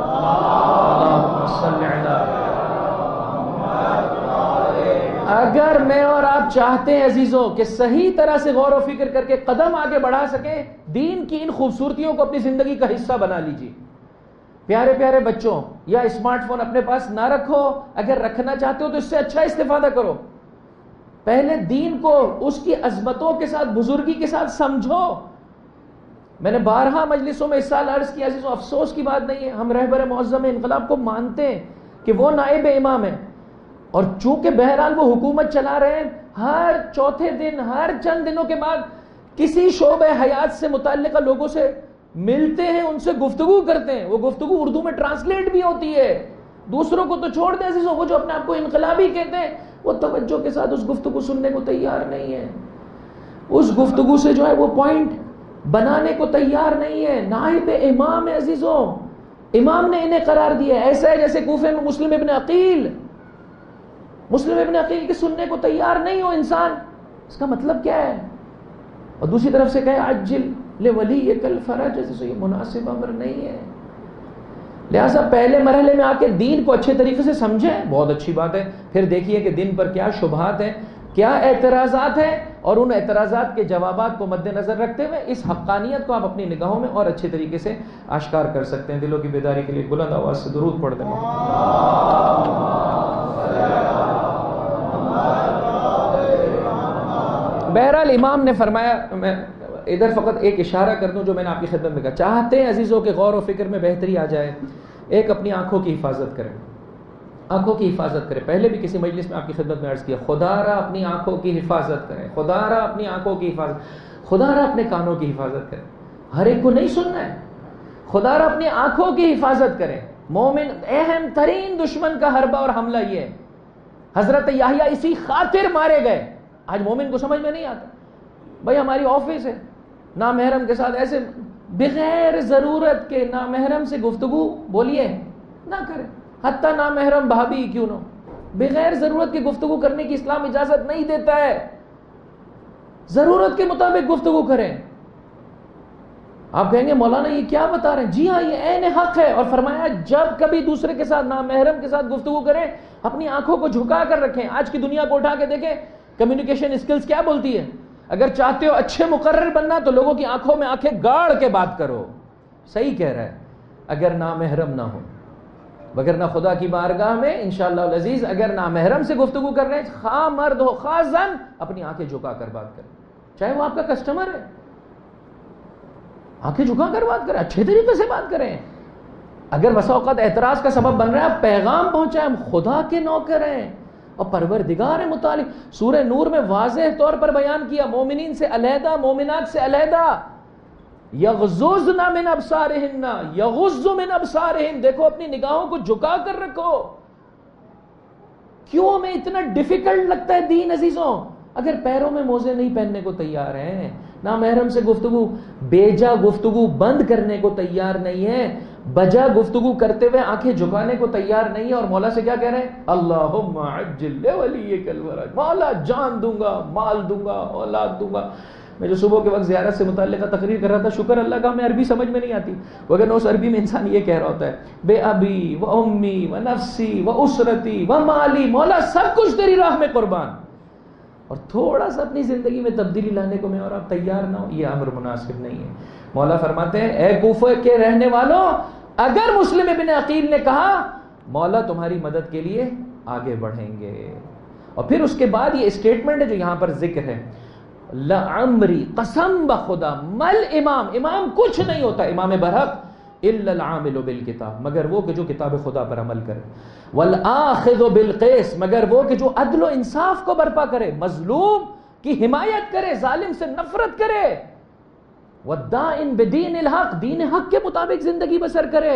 اگر میں اور آپ چاہتے ہیں عزیزوں کہ صحیح طرح سے غور و فکر کر کے قدم آگے بڑھا سکیں، دین کی ان خوبصورتیوں کو اپنی زندگی کا حصہ بنا لیجیے. پیارے پیارے بچوں، یا اسمارٹ فون اپنے پاس نہ رکھو، اگر رکھنا چاہتے ہو تو اس سے اچھا استفادہ کرو. پہلے دین کو اس کی عظمتوں کے ساتھ، بزرگی کے ساتھ سمجھو. میں نے بارہا مجلسوں میں اس سال عرض کیا عزیزوں، افسوس کی بات نہیں ہے، ہم رہبر معظم انقلاب کو مانتے ہیں کہ وہ نائب امام ہیں، اور چونکہ بہرحال وہ حکومت چلا رہے ہیں، ہر چوتھے دن، ہر چند دنوں کے بعد کسی شعبہ حیات سے متعلقہ لوگوں سے ملتے ہیں، ان سے گفتگو کرتے ہیں. وہ گفتگو اردو میں ٹرانسلیٹ بھی ہوتی ہے. دوسروں کو تو چھوڑ دیں عزیزوں، وہ جو اپنے آپ کو انقلابی کہتے ہیں وہ توجہ کے ساتھ اس گفتگو سننے کو تیار نہیں ہے. اس گفتگو سے جو ہے وہ پوائنٹ بنانے کو تیار نہیں ہے. نائب امام ہے عزیزوں، امام نے انہیں قرار دیا ہے. ایسا ہے جیسے کوفے میں مسلم ابن عقیل، مسلم ابن عقیل کی سننے کو تیار نہیں ہو انسان، اس کا مطلب کیا ہے؟ اور دوسری طرف سے کہے عجل لولیک الفرج، جیسے یہ مناسب امر نہیں ہے۔ لہٰذا پہلے مرحلے میں آ کے دین کو اچھے طریقے سے سمجھیں، بہت اچھی بات ہے، پھر دیکھیے کہ دین پر کیا شبہات ہیں، کیا اعتراضات ہیں، اور ان اعتراضات کے جوابات کو مد نظر رکھتے ہوئے اس حقانیت کو آپ اپنی نگاہوں میں اور اچھے طریقے سے آشکار کر سکتے ہیں۔ دلوں کی بیداری کے لیے بلند آواز سے درود پڑھ دیں۔ بہرحال امام نے فرمایا، میں ادھر فقط ایک اشارہ کر دوں جو میں نے آپ کی خدمت میں کہا، چاہتے ہیں عزیزوں کے غور و فکر میں بہتری آ جائے، ایک اپنی آنکھوں کی حفاظت کریں، آنکھوں کی حفاظت کریں۔ پہلے بھی کسی مجلس میں آپ کی خدمت میں عرض کیا، خدا را اپنی آنکھوں کی حفاظت کریں، خدا را اپنی آنکھوں کی حفاظت، خدا را اپنے کانوں کی حفاظت کریں۔ ہر ایک کو نہیں سننا ہے، خدا را اپنی آنکھوں کی حفاظت کریں۔ مومن اہم ترین دشمن کا حربہ اور حملہ یہ ہے، حضرت یحییٰ اسی خاطر مارے گئے۔ آج مومن کو سمجھ میں نہیں آتا، بھائی ہماری آفس ہے، نامحرم کے ساتھ ایسے بغیر ضرورت کے نامحرم سے گفتگو بولیے نہ کریں، حتیٰ نامحرم بھابھی کیوں نہ، بغیر ضرورت کی گفتگو کرنے کی اسلام اجازت نہیں دیتا ہے، ضرورت کے مطابق گفتگو کریں۔ آپ کہیں گے مولانا یہ کیا بتا رہے ہیں؟ جی ہاں، یہ عین حق ہے، اور فرمایا جب کبھی دوسرے کے ساتھ نامحرم کے ساتھ گفتگو کریں اپنی آنکھوں کو جھکا کر رکھیں۔ آج کی دنیا کو اٹھا کے دیکھیں، کمیونیکیشن اسکلز کیا بولتی ہے؟ اگر چاہتے ہو اچھے مقرر بننا تو لوگوں کی آنکھوں میں آنکھیں گاڑ کے بات کرو۔ صحیح کہہ رہا ہے، اگر نامحرم نہ ہو، وگرنہ خدا کی بارگاہ میں انشاءاللہ العزیز اگر نامحرم سے گفتگو کر رہے ہیں، خواہ مرد ہو خواہ زن، اپنی آنکھیں جھکا کر بات کریں، چاہے وہ آپ کا کسٹمر ہے، آنکھیں جھکا کر بات کریں، اچھے طریقے سے بات کریں۔ اگر بسا اوقات اعتراض کا سبب بن رہا ہے، آپ پیغام پہنچائیں، ہم خدا کے نوکر ہیں اور پروردگار متعلق سورہ نور میں واضح طور پر بیان کیا، مومنین سے علیحدہ، مومنات سے علیحدہ، یغضضن من ابصارہن، یغض من ابصارہن، دیکھو اپنی نگاہوں کو جھکا کر رکھو۔ کیوں ہمیں اتنا ڈیفیکلٹ لگتا ہے دین عزیزوں؟ اگر پیروں میں موزے نہیں پہننے کو تیار ہیں، نامحرم سے گفتگو، بیجا گفتگو بند کرنے کو تیار نہیں ہے، بجا گفتگو کرتے ہوئے آنکھیں جھکانے کو تیار نہیں ہے، اور مولا سے کیا کہہ رہے ہیں؟ اللہم عجل لولیک الفرج، مولا جان دوں گا، مال دوں گا، اولاد دوں گا۔ میں جو صبح کے وقت زیارت سے متعلقہ تقریر کر رہا تھا، شکر اللہ کا میں عربی سمجھ میں نہیں آتی، وگرنہ اس عربی میں انسان یہ کہہ رہا ہوتا ہے، بے ابی و امی و نفسی و اسرتی و مالی، مولا سب کچھ تیری راہ میں قربان، اور تھوڑا سا اپنی زندگی میں تبدیلی لانے کو میں اور آپ تیار نہ ہو، یہ امر مناسب نہیں ہے۔ مولا فرماتے ہیں، اے کوفہ کے رہنے والوں، اگر مسلم ابن عقیل نے کہا مولا تمہاری مدد کے لیے آگے بڑھیں گے، اور پھر اس کے بعد یہ اسٹیٹمنٹ ہے جو یہاں پر ذکر ہے، لعمری، قسم بخدا، مل امام، امام کچھ نہیں ہوتا، امام برحق، الا العامل بالکتاب، مگر وہ کہ جو کتاب خدا پر عمل کرے، والآخذ بالقسط، مگر وہ کہ جو عدل و انصاف کو برپا کرے، مظلوم کی حمایت کرے، ظالم سے نفرت کرے، والدائن بدین الحق، دین حق کے مطابق زندگی بسر کرے،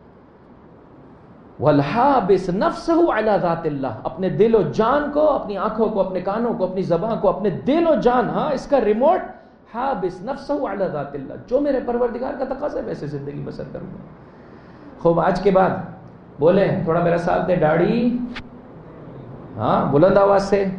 والحابس نفسہ علی ذات اللہ، اپنے دل و جان کو، اپنی آنکھوں کو، اپنے کانوں کو، اپنی زبان کو، اپنے دل و جان، ہاں اس کا ریموٹ، حابس نفسہ علی ذات اللہ، جو میرے پروردگار کا تقاضا ہے ویسے زندگی بسر کروں گا۔ خوب آج کے بعد بولیں، تھوڑا میرا ساتھ دیں، داڑھی، ہاں بلند آواز سے،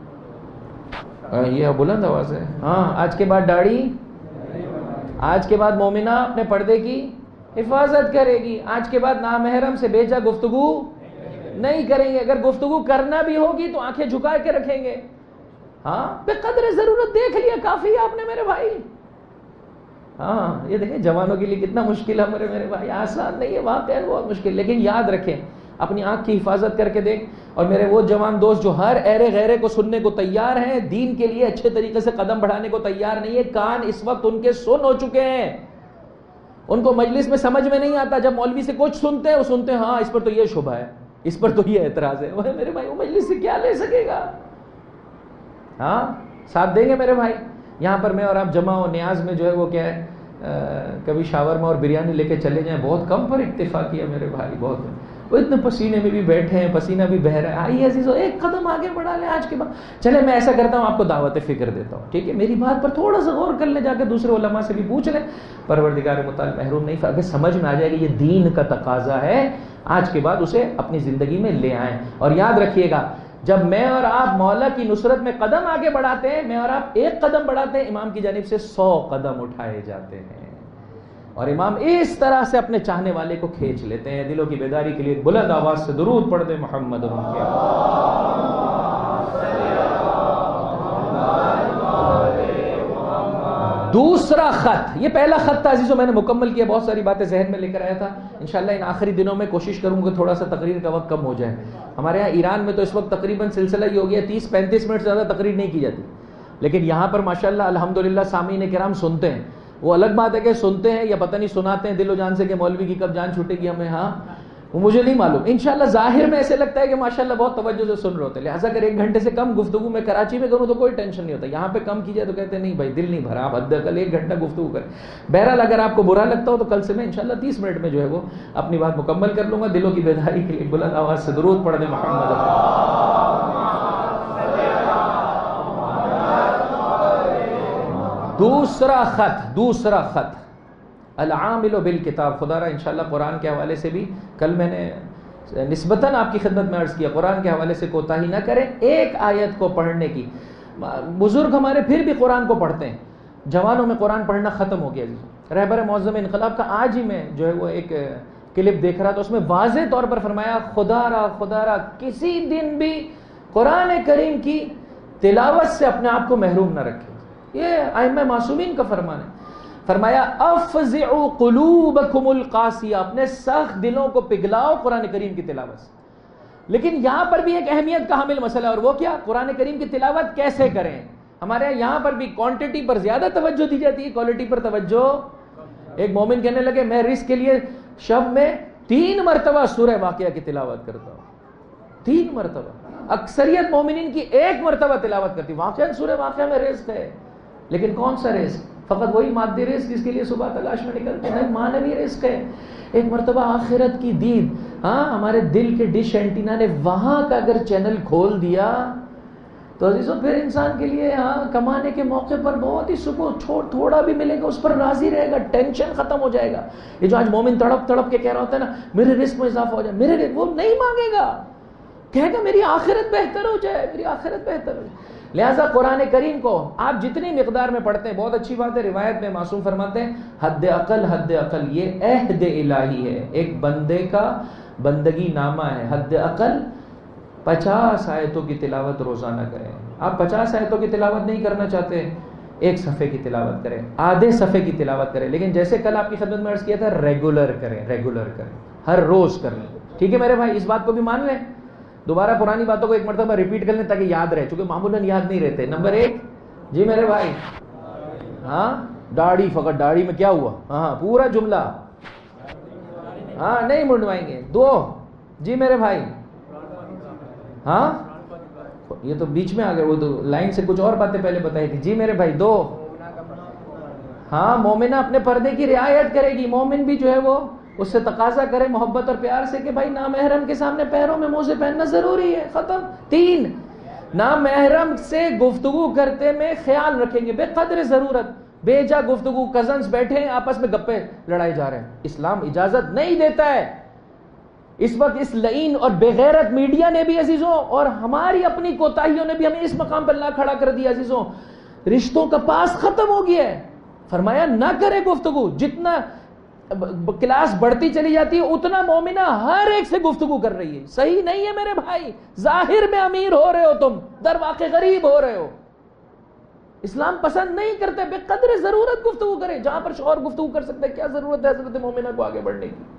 یہ بلند آواز ہے، ہاں آج کے بعد داڑھی، آج کے بعد مومنہ اپنے پردے کی حفاظت کرے گی، آج کے بعد نامحرم سے بیجا گفتگو نہیں کریں گے، اگر گفتگو کرنا بھی ہوگی تو آنکھیں جھکا کے رکھیں گے، ہاں بے قدر ضرورت دیکھ لیا کافی ہے آپ نے میرے بھائی۔ ہاں یہ دیکھیں جوانوں کے لیے کتنا مشکل ہے میرے میرے بھائی، آسان نہیں ہے واقعا، بہت مشکل، لیکن یاد رکھیں اپنی آنکھ کی حفاظت کر کے دیکھ۔ اور میرے وہ جوان دوست جو ہر ایرے غیرے کو سننے کو تیار ہیں، دین کے لیے اچھے طریقے سے قدم بڑھانے کو تیار نہیں ہے، کان اس وقت ان کے سن ہو چکے ہیں، ان کو مجلس میں سمجھ میں نہیں آتا، جب مولوی سے کچھ سنتے ہیں وہ سنتے ہیں ہاں اس پر تو یہ شبہ ہے، اس پر تو یہ اعتراض ہے، وہ میرے بھائی وہ مجلس سے کیا لے سکے گا؟ ہاں ساتھ دیں گے میرے بھائی؟ یہاں پر میں اور آپ جمع و نیاز میں جو ہے وہ کیا ہے، کبھی شاورما اور بریانی لے کے چلے جائیں، بہت کم پر اکتفا کیا میرے بھائی، بہت، وہ اتنے پسینے میں بھی بیٹھے ہیں، پسینہ بھی بہہ رہا ہے، آئیے عزیزو ایک قدم آگے بڑھا لیں آج کے بعد۔ چلے میں ایسا کرتا ہوں، آپ کو دعوت فکر دیتا ہوں، ٹھیک ہے؟ میری بات پر تھوڑا سا غور کر لیں، جا کے دوسرے علماء سے بھی پوچھ لیں، پروردگار متعال محروم نہیں، اگر سمجھ میں آ جائے گی یہ دین کا تقاضا ہے، آج کے بعد اسے اپنی زندگی میں لے آئیں۔ اور یاد رکھیے گا جب میں اور آپ مولا کی نصرت میں قدم آگے بڑھاتے ہیں، میں اور آپ ایک قدم بڑھاتے ہیں، امام کی جانب سے سو قدم اٹھائے جاتے ہیں، اور امام اس طرح سے اپنے چاہنے والے کو کھینچ لیتے ہیں۔ دلوں کی بیداری کے لیے بلند آواز سے درود پڑھ دیں محمد اور ان کے دوسرا خط، یہ پہلا خط تھا عزیزو، میں نے مکمل کیا، بہت ساری باتیں ذہن میں لے کر آیا تھا۔ انشاءاللہ ان آخری دنوں میں کوشش کروں کہ تھوڑا سا تقریر کا وقت کم ہو جائے۔ ہمارے یہاں ایران میں تو اس وقت تقریباً سلسلہ یہ ہو گیا تیس پینتیس منٹ سے زیادہ تقریر نہیں کی جاتی، لیکن یہاں پر ماشاءاللہ الحمدللہ سامعین کرام سنتے ہیں۔ وہ الگ بات ہے کہ سنتے ہیں یا پتہ نہیں سناتے ہیں دل و جان سے کہ مولوی کی کب جان چھوٹے گی ہمیں، ہاں وہ مجھے نہیں معلوم۔ انشاءاللہ ظاہر میں ایسے لگتا ہے کہ ماشاءاللہ بہت توجہ سے سن رہے ہوتے ہیں، لہٰذا اگر ایک گھنٹے سے کم گفتگو میں کراچی میں کروں تو کوئی ٹینشن نہیں ہوتا، یہاں پہ کم کی جائے تو کہتے ہیں نہیں بھائی دل نہیں بھرا، آپ حد اقل ایک گھنٹہ گفتگو کریں۔ بہرحال اگر آپ کو برا لگتا ہو تو کل سے میں انشاءاللہ تیس منٹ میں جو ہے وہ اپنی بات مکمل کر لوں گا۔ دلوں کی بیداری کے لیے بلند آواز سے درود پڑھ دیں محمد۔ دوسرا خط، دوسرا خط العامل بالکتاب، خدا را انشاءاللہ قرآن کے حوالے سے بھی کل میں نے نسبتاً آپ کی خدمت میں عرض کیا، قرآن کے حوالے سے کوتاہی نہ کریں ایک آیت کو پڑھنے کی۔ بزرگ ہمارے پھر بھی قرآن کو پڑھتے ہیں، جوانوں میں قرآن پڑھنا ختم ہو گیا جی۔ رہبر معظم انقلاب کا آج ہی میں جو ہے وہ ایک کلپ دیکھ رہا تھا، اس میں واضح طور پر فرمایا خدا را خدا را کسی دن بھی قرآن کریم کی تلاوت سے اپنے آپ کو محروم نہ رکھے، یہ ائمہ معصومین کا فرمان ہے۔ فرمایا افزعوا قلوبکم القاسیہ، اپنے سخت دلوں کو پگھلاؤ قرآن کریم کی تلاوت سے۔ لیکن یہاں پر بھی ایک اہمیت کا حامل مسئلہ، اور وہ کیا؟ قرآن کریم کی تلاوت کیسے کریں؟ ہمارے یہاں پر بھی کوانٹٹی پر زیادہ توجہ دی جاتی ہے، کوالٹی پر توجہ۔ ایک مومن کہنے لگے میں رزق کے لیے شب میں تین مرتبہ سورہ واقعہ کی تلاوت کرتا ہوں، تین مرتبہ۔ اکثریت مومنین کی ایک مرتبہ تلاوت کرتی، واقعہ سورہ واقعہ میں رزق ہے، لیکن کون سا رزق؟ فقط وہی مادی رزق جس کے لیے صبح تلاش میں نکلتے ہیں؟ نہیں، معنوی رزق ہے۔ ایک مرتبہ آخرت کی دید، ہاں ہمارے دل کے ڈش اینٹینا نے وہاں کا اگر چینل کھول دیا تو عزیزو پھر انسان کے لیے ہاں کمانے کے موقع پر بہت ہی سکون، تھوڑا بھی ملے گا اس پر راضی رہے گا، ٹینشن ختم ہو جائے گا۔ یہ جو آج مومن تڑپ تڑپ کے کہہ رہا ہوتا ہے نا میرے رزق میں اضافہ ہو جائے، میرے رزق، وہ نہیں مانگے گا، کہے گا میری آخرت بہتر ہو جائے، میری آخرت بہتر ہو جائے۔ لہٰذا قرآن کریم کو آپ جتنی مقدار میں پڑھتے ہیں بہت اچھی بات ہے۔ روایت میں معصوم فرماتے ہیں حد عقل حد عقل یہ عہد الہی ہے، ایک بندے کا بندگی نامہ ہے، حد عقل پچاس آیتوں کی تلاوت روزانہ کریں۔ آپ پچاس آیتوں کی تلاوت نہیں کرنا چاہتے، ایک صفحے کی تلاوت کریں، آدھے صفحے کی تلاوت کریں، لیکن جیسے کل آپ کی خدمت میں عرض کیا تھا ریگولر کریں، ریگولر کریں، ہر روز کر لیں، ٹھیک ہے میرے بھائی؟ اس بات کو بھی مان لیں، دوبارہ پرانی باتوں کو ایک مرتبہ ریپیٹ کر لیں تاکہ یاد رہے، چونکہ معمولاً یاد نہیں رہتے۔ نمبر ایک، جی میرے بھائی، ہاں داڑھی، فقط داڑھی میں کیا ہوا؟ ہاں پورا جملہ، ہاں نہیں منڈوائیں گے۔ دو، جی میرے بھائی، ہاں یہ تو بیچ میں آ گئے، وہ تو لائن سے کچھ اور باتیں پہلے بتائی تھی۔ جی میرے بھائی، دو، ہاں مومنہ اپنے پردے کی رعایت کرے گی، مومن بھی جو ہے وہ اس سے تقاضا کرے محبت اور پیار سے کہ بھائی نامحرم کے سامنے پیروں میں موزے پہننا ضروری ہے، ختم۔ تین، نامحرم سے گفتگو کرتے میں خیال رکھیں گے بے قدر ضرورت، بے جا گفتگو، کزنز بیٹھے ہیں آپس میں گپے لڑائی جا رہے ہیں، اسلام اجازت نہیں دیتا ہے۔ اس وقت اس لعین اور بغیرت میڈیا نے بھی عزیزوں اور ہماری اپنی کوتاہیوں نے بھی ہمیں اس مقام پر لا کھڑا کر دیا عزیزوں، رشتوں کا پاس ختم ہو گیا ہے۔ فرمایا نہ کرے گفتگو، جتنا کلاس بڑھتی چلی جاتی ہے اتنا مومنہ ہر ایک سے گفتگو کر رہی ہے، صحیح نہیں ہے میرے بھائی۔ ظاہر میں امیر ہو رہے ہو تم، در واقع غریب ہو رہے ہو۔ اسلام پسند نہیں کرتے، بے قدر ضرورت گفتگو کرے، جہاں پر شوہر گفتگو کر سکتے ہیں، کیا ضرورت ہے حضرت مومنہ کو آگے بڑھنے کی؟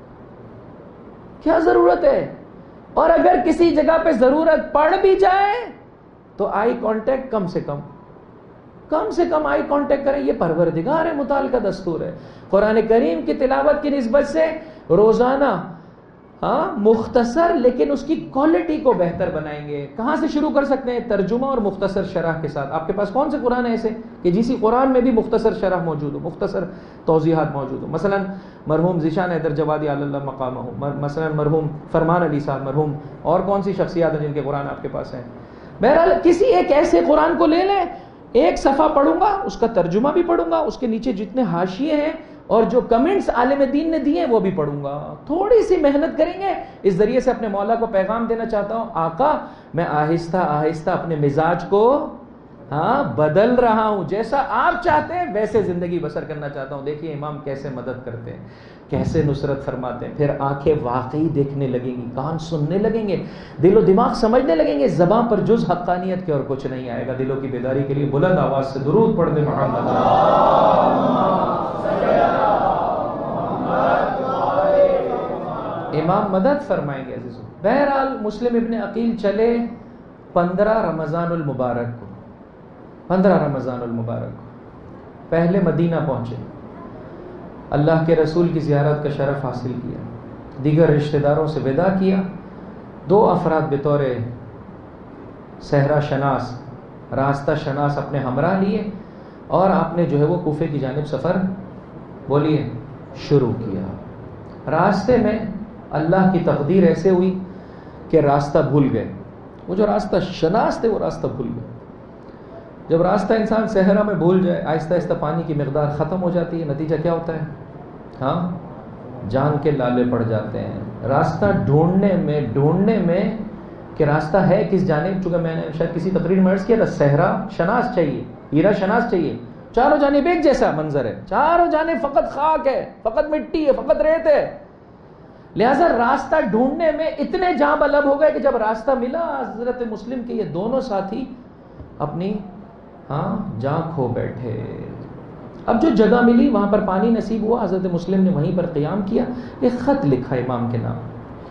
کیا ضرورت ہے؟ اور اگر کسی جگہ پہ ضرورت پڑ بھی جائے تو آئی کانٹیکٹ کم سے کم کم سے کم آئی کانٹیکٹ کریں، یہ پروردگار متعال کا دستور ہے۔ قرآن کریم کی تلاوت کی نسبت سے روزانہ ہاں مختصر لیکن اس کی کوالٹی کو بہتر بنائیں گے۔ کہاں سے شروع کر سکتے ہیں؟ ترجمہ اور مختصر شرح کے ساتھ۔ آپ کے پاس کون سے قرآن ہیں ایسے کہ جسی قرآن میں بھی مختصر شرح موجود ہو، مختصر توضیحات موجود ہو؟ مثلا مرحوم ذیشان حیدر جوادی علی اللہ مقامہ، مثلا مرحوم فرمان علی صاحب، مرحوم اور کون سی شخصیات ہیں جن کے قرآن آپ کے پاس ہیں؟ بہرحال کسی ایک ایسے قرآن کو لے لیں، ایک صفحہ پڑھوں گا، اس کا ترجمہ بھی پڑھوں گا، اس کے نیچے جتنے حاشیے ہیں اور جو کمنٹس عالم دین نے دیے وہ بھی پڑھوں گا. تھوڑی سی محنت کریں گے. اس ذریعے سے اپنے مولا کو پیغام دینا چاہتا ہوں, آقا میں آہستہ آہستہ اپنے مزاج کو ہاں بدل رہا ہوں, جیسا آپ چاہتے ہیں ویسے زندگی بسر کرنا چاہتا ہوں. دیکھیے امام کیسے مدد کرتے ہیں, کیسے نصرت فرماتے ہیں. پھر آنکھیں واقعی دیکھنے لگیں گی, کان سننے لگیں گے, دل و دماغ سمجھنے لگیں گے. زبان پر جز حقانیت کے اور کچھ نہیں آئے گا. دلوں کی بیداری کے لیے بلند آواز سے درود پڑھ دے محمد. امام مدد فرمائیں گے عزیزو. بہرحال مسلم ابن عقیل چلے پندرہ رمضان المبارک کو, پندرہ رمضان المبارک کو پہلے مدینہ پہنچے, اللہ کے رسول کی زیارت کا شرف حاصل کیا, دیگر رشتہ داروں سے وداع کیا. دو افراد بطور صحرا شناس, راستہ شناس اپنے ہمراہ لیے, اور آپ نے جو ہے وہ کوفے کی جانب سفر بولیے شروع کیا. راستے میں اللہ کی تقدیر ایسے ہوئی کہ راستہ بھول گئے. وہ جو راستہ شناس تھے وہ راستہ بھول گئے. جب راستہ انسان صحرا میں بھول جائے, آہستہ آہستہ پانی کی مقدار ختم ہو جاتی ہے. نتیجہ کیا ہوتا ہے؟ ہاں جان کے لالے پڑ جاتے ہیں. راستہ ڈھونڈنے میں ڈھونڈنے میں کہ راستہ ہے کس جانب, چونکہ میں نے شاید کسی تقریر میں عرض کیا تھا, صحرا شناس چاہیے, ہیرا شناس چاہیے. چاروں جانب ایک جیسا منظر ہے, چاروں جانب فقط خاک ہے, فقط مٹی ہے, فقط ریت ہے. لہذا راستہ ڈھونڈنے میں اتنے جاں بلب ہو گئے کہ جب راستہ ملا, حضرت مسلم کے یہ دونوں ساتھی اپنی ہاں جاں کھو بیٹھے. اب جو جگہ ملی وہاں پر پانی نصیب ہوا, حضرت مسلم نے وہیں پر قیام کیا. ایک خط لکھا امام کے نام.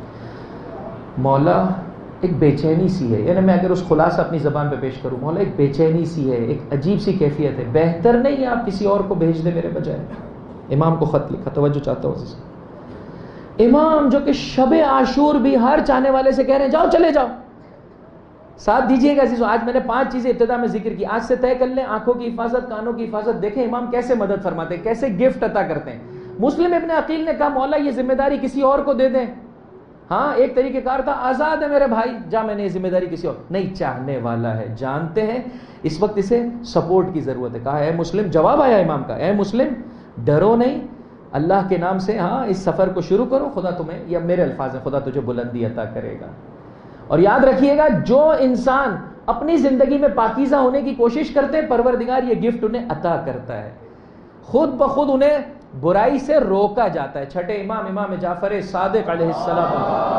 مولا ایک بے چینی سی ہے, یعنی میں اگر اس خلاصہ اپنی زبان پہ پیش کروں, مولا ایک بے چینی سی ہے, ایک عجیب سی کیفیت ہے, بہتر نہیں ہے آپ کسی اور کو بھیج دے میرے بجائے. امام کو خط لکھا, توجہ چاہتا ہوں اسے. امام جو کہ شب عاشور بھی ہر چاہنے والے سے کہہ رہے ہیں جاؤ چلے جاؤ. ساتھ دیجئے گا عزیزو, آج میں نے پانچ چیزیں ابتدا میں ذکر کی, آج سے طے کر لیں. آنکھوں کی حفاظت, کانوں کی حفاظت. دیکھیں امام کیسے مدد فرماتے ہیں, کیسے گفٹ عطا کرتے ہیں. مسلم ابن عقیل نے کہا مولا یہ ذمہ داری کسی اور کو دے دیں. ہاں ایک طریقہ کار تھا, آزاد ہے میرے بھائی, جا میں نے یہ ذمہ داری کسی اور نہیں. چاہنے والا ہے, جانتے ہیں اس وقت اسے سپورٹ کی ضرورت ہے. کہا اے مسلم, جواب آیا امام کا, اے مسلم ڈرو نہیں, اللہ کے نام سے ہاں اس سفر کو شروع کرو, خدا تمہیں, یا میرے الفاظ ہیں, خدا تجھے بلندی عطا کرے گا. اور یاد رکھیے گا جو انسان اپنی زندگی میں پاکیزہ ہونے کی کوشش کرتے ہیں, پروردگار یہ گفٹ انہیں عطا کرتا ہے. خود بخود انہیں برائی سے روکا جاتا ہے. چھٹے امام امام جعفر صادق علیہ السلام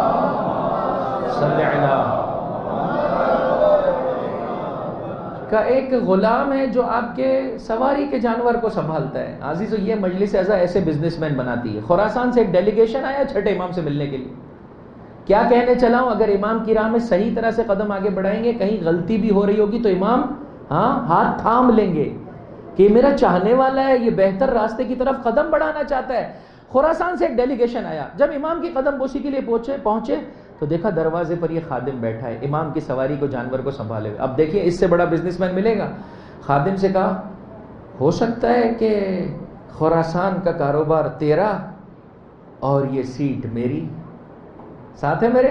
صلی اللہ کا ایک غلام ہے جو آپ کے سواری کے جانور کو سنبھالتا ہے. عزیزو یہ مجلس اعزا ایسے بزنس مین بناتی ہے. خراسان سے ایک ڈیلیگیشن آیا چھٹے امام سے ملنے کے لیے. کیا کہنے چلا ہوں, اگر امام کی راہ میں صحیح طرح سے قدم آگے بڑھائیں گے, کہیں غلطی بھی ہو رہی ہوگی تو امام ہاں ہاتھ تھام لیں گے کہ میرا چاہنے والا ہے, یہ بہتر راستے کی طرف قدم بڑھانا چاہتا ہے. خراسان سے ایک ڈیلیگیشن آیا. جب امام کی قدم بوسی کے لیے پہنچے پہنچے تو دیکھا دروازے پر یہ خادم بیٹھا ہے, امام کی سواری کو, جانور کو سنبھالے ہوئے. اب دیکھیے اس سے بڑا بزنس مین ملے گا. خادم سے کہا ہو سکتا ہے کہ خراسان کا کاروبار تیرا اور یہ سیٹ میری, ساتھ ہے میرے؟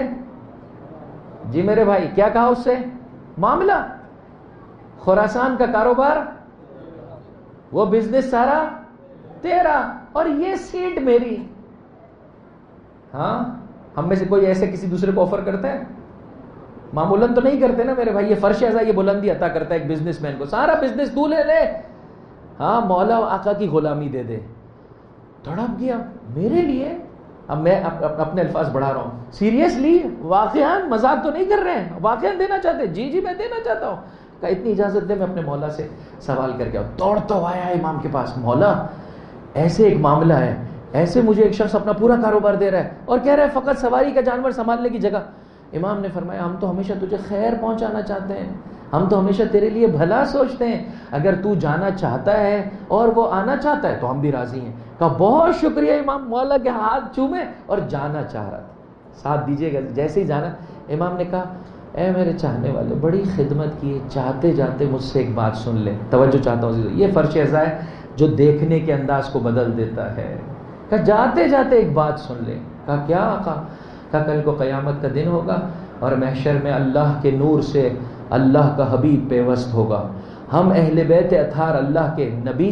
جی میرے بھائی. کیا کہا اس سے؟ معاملہ خراسان کا کاروبار, وہ بزنس سارا تیرا اور یہ سیٹ میری. ہاں ہم میں سے کوئی ایسے کسی دوسرے کو آفر کرتا ہے؟ معمولاً تو نہیں کرتے نا میرے بھائی. یہ فرش ایسا, یہ بلندی عطا کرتا ہے ایک بزنس مین کو. سارا بزنس تو لے لے, ہاں مولا و آقا کی غلامی دے دے. تڑپ گیا میرے لیے. اب میں اپنے الفاظ بڑھا رہا ہوں, سیریسلی واقعاً مذاق تو نہیں کر رہے ہیں, واقعاً دینا چاہتے؟ جی جی میں دینا چاہتا ہوں. کہا اتنی اجازت دے میں اپنے مولا سے سوال کر کے آؤں. دوڑ تو آیا امام کے پاس, مولا ایسے ایک معاملہ ہے, ایسے مجھے ایک شخص اپنا پورا کاروبار دے رہا ہے اور کہہ رہا ہے فقط سواری کا جانور سنبھالنے کی جگہ. امام نے فرمایا ہم تو ہمیشہ تجھے خیر پہنچانا چاہتے ہیں, ہم تو ہمیشہ تیرے لیے بھلا سوچتے ہیں. اگر تو جانا چاہتا ہے اور وہ آنا چاہتا ہے تو ہم بھی راضی ہیں. کہا بہت شکریہ امام. مولا کے ہاتھ چومے اور جانا چاہ رہا تھا. ساتھ دیجیے گا. جیسے ہی جانا, امام نے کہا اے میرے چاہنے والے, بڑی خدمت کی, جاتے جاتے مجھ سے ایک بات سن لے. توجہ چاہتا ہوں, یہ فرش اعزا ہے جو دیکھنے کے انداز کو بدل دیتا ہے. کہا جاتے جاتے ایک بات سن لے. کہا کیا آقا؟ کہا کل کو قیامت کا دن ہوگا اور محشر میں اللہ کے نور سے اللہ کا حبیب پیوست ہوگا. ہم اہل بیت اطہار اللہ کے نبی سے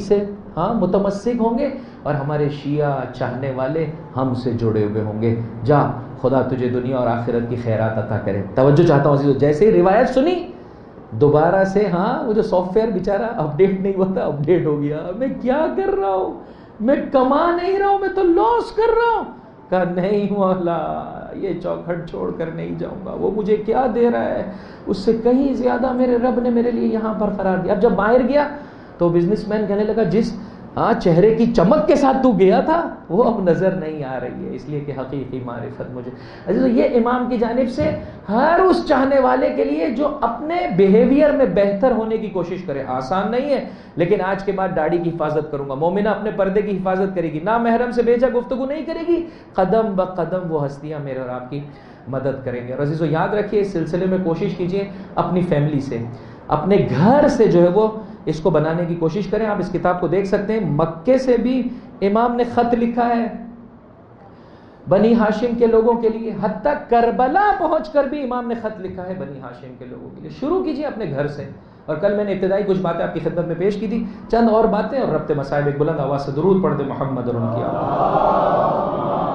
ہاں متمسک ہوں گے، اور ہمارے شیعہ چاہنے والے ہم سے جڑے ہوئے ہوں گے. جا خدا تجھے دنیا اور آخرت کی خیرات عطا کرے. توجہ چاہتا ہوں عزیزو، جیسے ہی روایت سنی دوبارہ سے، ہاں وہ جو سافٹ ویئر بیچارہ اپڈیٹ نہیں ہوتا، اپڈیٹ ہو گیا. میں کیا کر رہا ہوں، میں کما نہیں رہا ہوں، میں تو لاس کر رہا ہوں. کہا نہیں مولا، یہ چوکھٹ چھوڑ کر نہیں جاؤں گا. وہ مجھے کیا دے رہا ہے اس سے کہیں زیادہ میرے رب نے میرے لیے یہاں پر قرار دیا. اب جب باہر گیا تو بزنس مین کہنے لگا جس ہاں چہرے کی چمک کے ساتھ تو گیا تھا وہ اب نظر نہیں آ رہی ہے، اس لیے کہ حقیقی معرفت مجھے. عزیزو یہ امام کی جانب سے ہر اس چاہنے والے کے لیے جو اپنے بیہیویئر میں بہتر ہونے کی کوشش کرے. آسان نہیں ہے، لیکن آج کے بعد داڑھی کی حفاظت کروں گا. مومنہ اپنے پردے کی حفاظت کرے گی، نا محرم سے بیجا گفتگو نہیں کرے گی. قدم بہ قدم وہ ہستیاں میرے اور آپ کی مدد کریں گے. اور عزیزو یاد رکھیے اس سلسلے میں کوشش کیجئے اپنی فیملی سے، اپنے گھر سے جو ہے وہ اس کو بنانے کی کوشش کریں. آپ اس کتاب کو دیکھ سکتے ہیں، مکے سے بھی امام نے خط لکھا ہے بنی ہاشم کے لوگوں کے لیے، حتیٰ کربلا پہنچ کر بھی امام نے خط لکھا ہے بنی ہاشم کے لوگوں کے لیے. شروع کیجئے اپنے گھر سے. اور کل میں نے ابتدائی کچھ باتیں آپ کی خدمت میں پیش کی تھی، چند اور باتیں اور ربط مسائل. ایک بلند آواز سے درود پڑھ دے محمد اور ان کی آواز.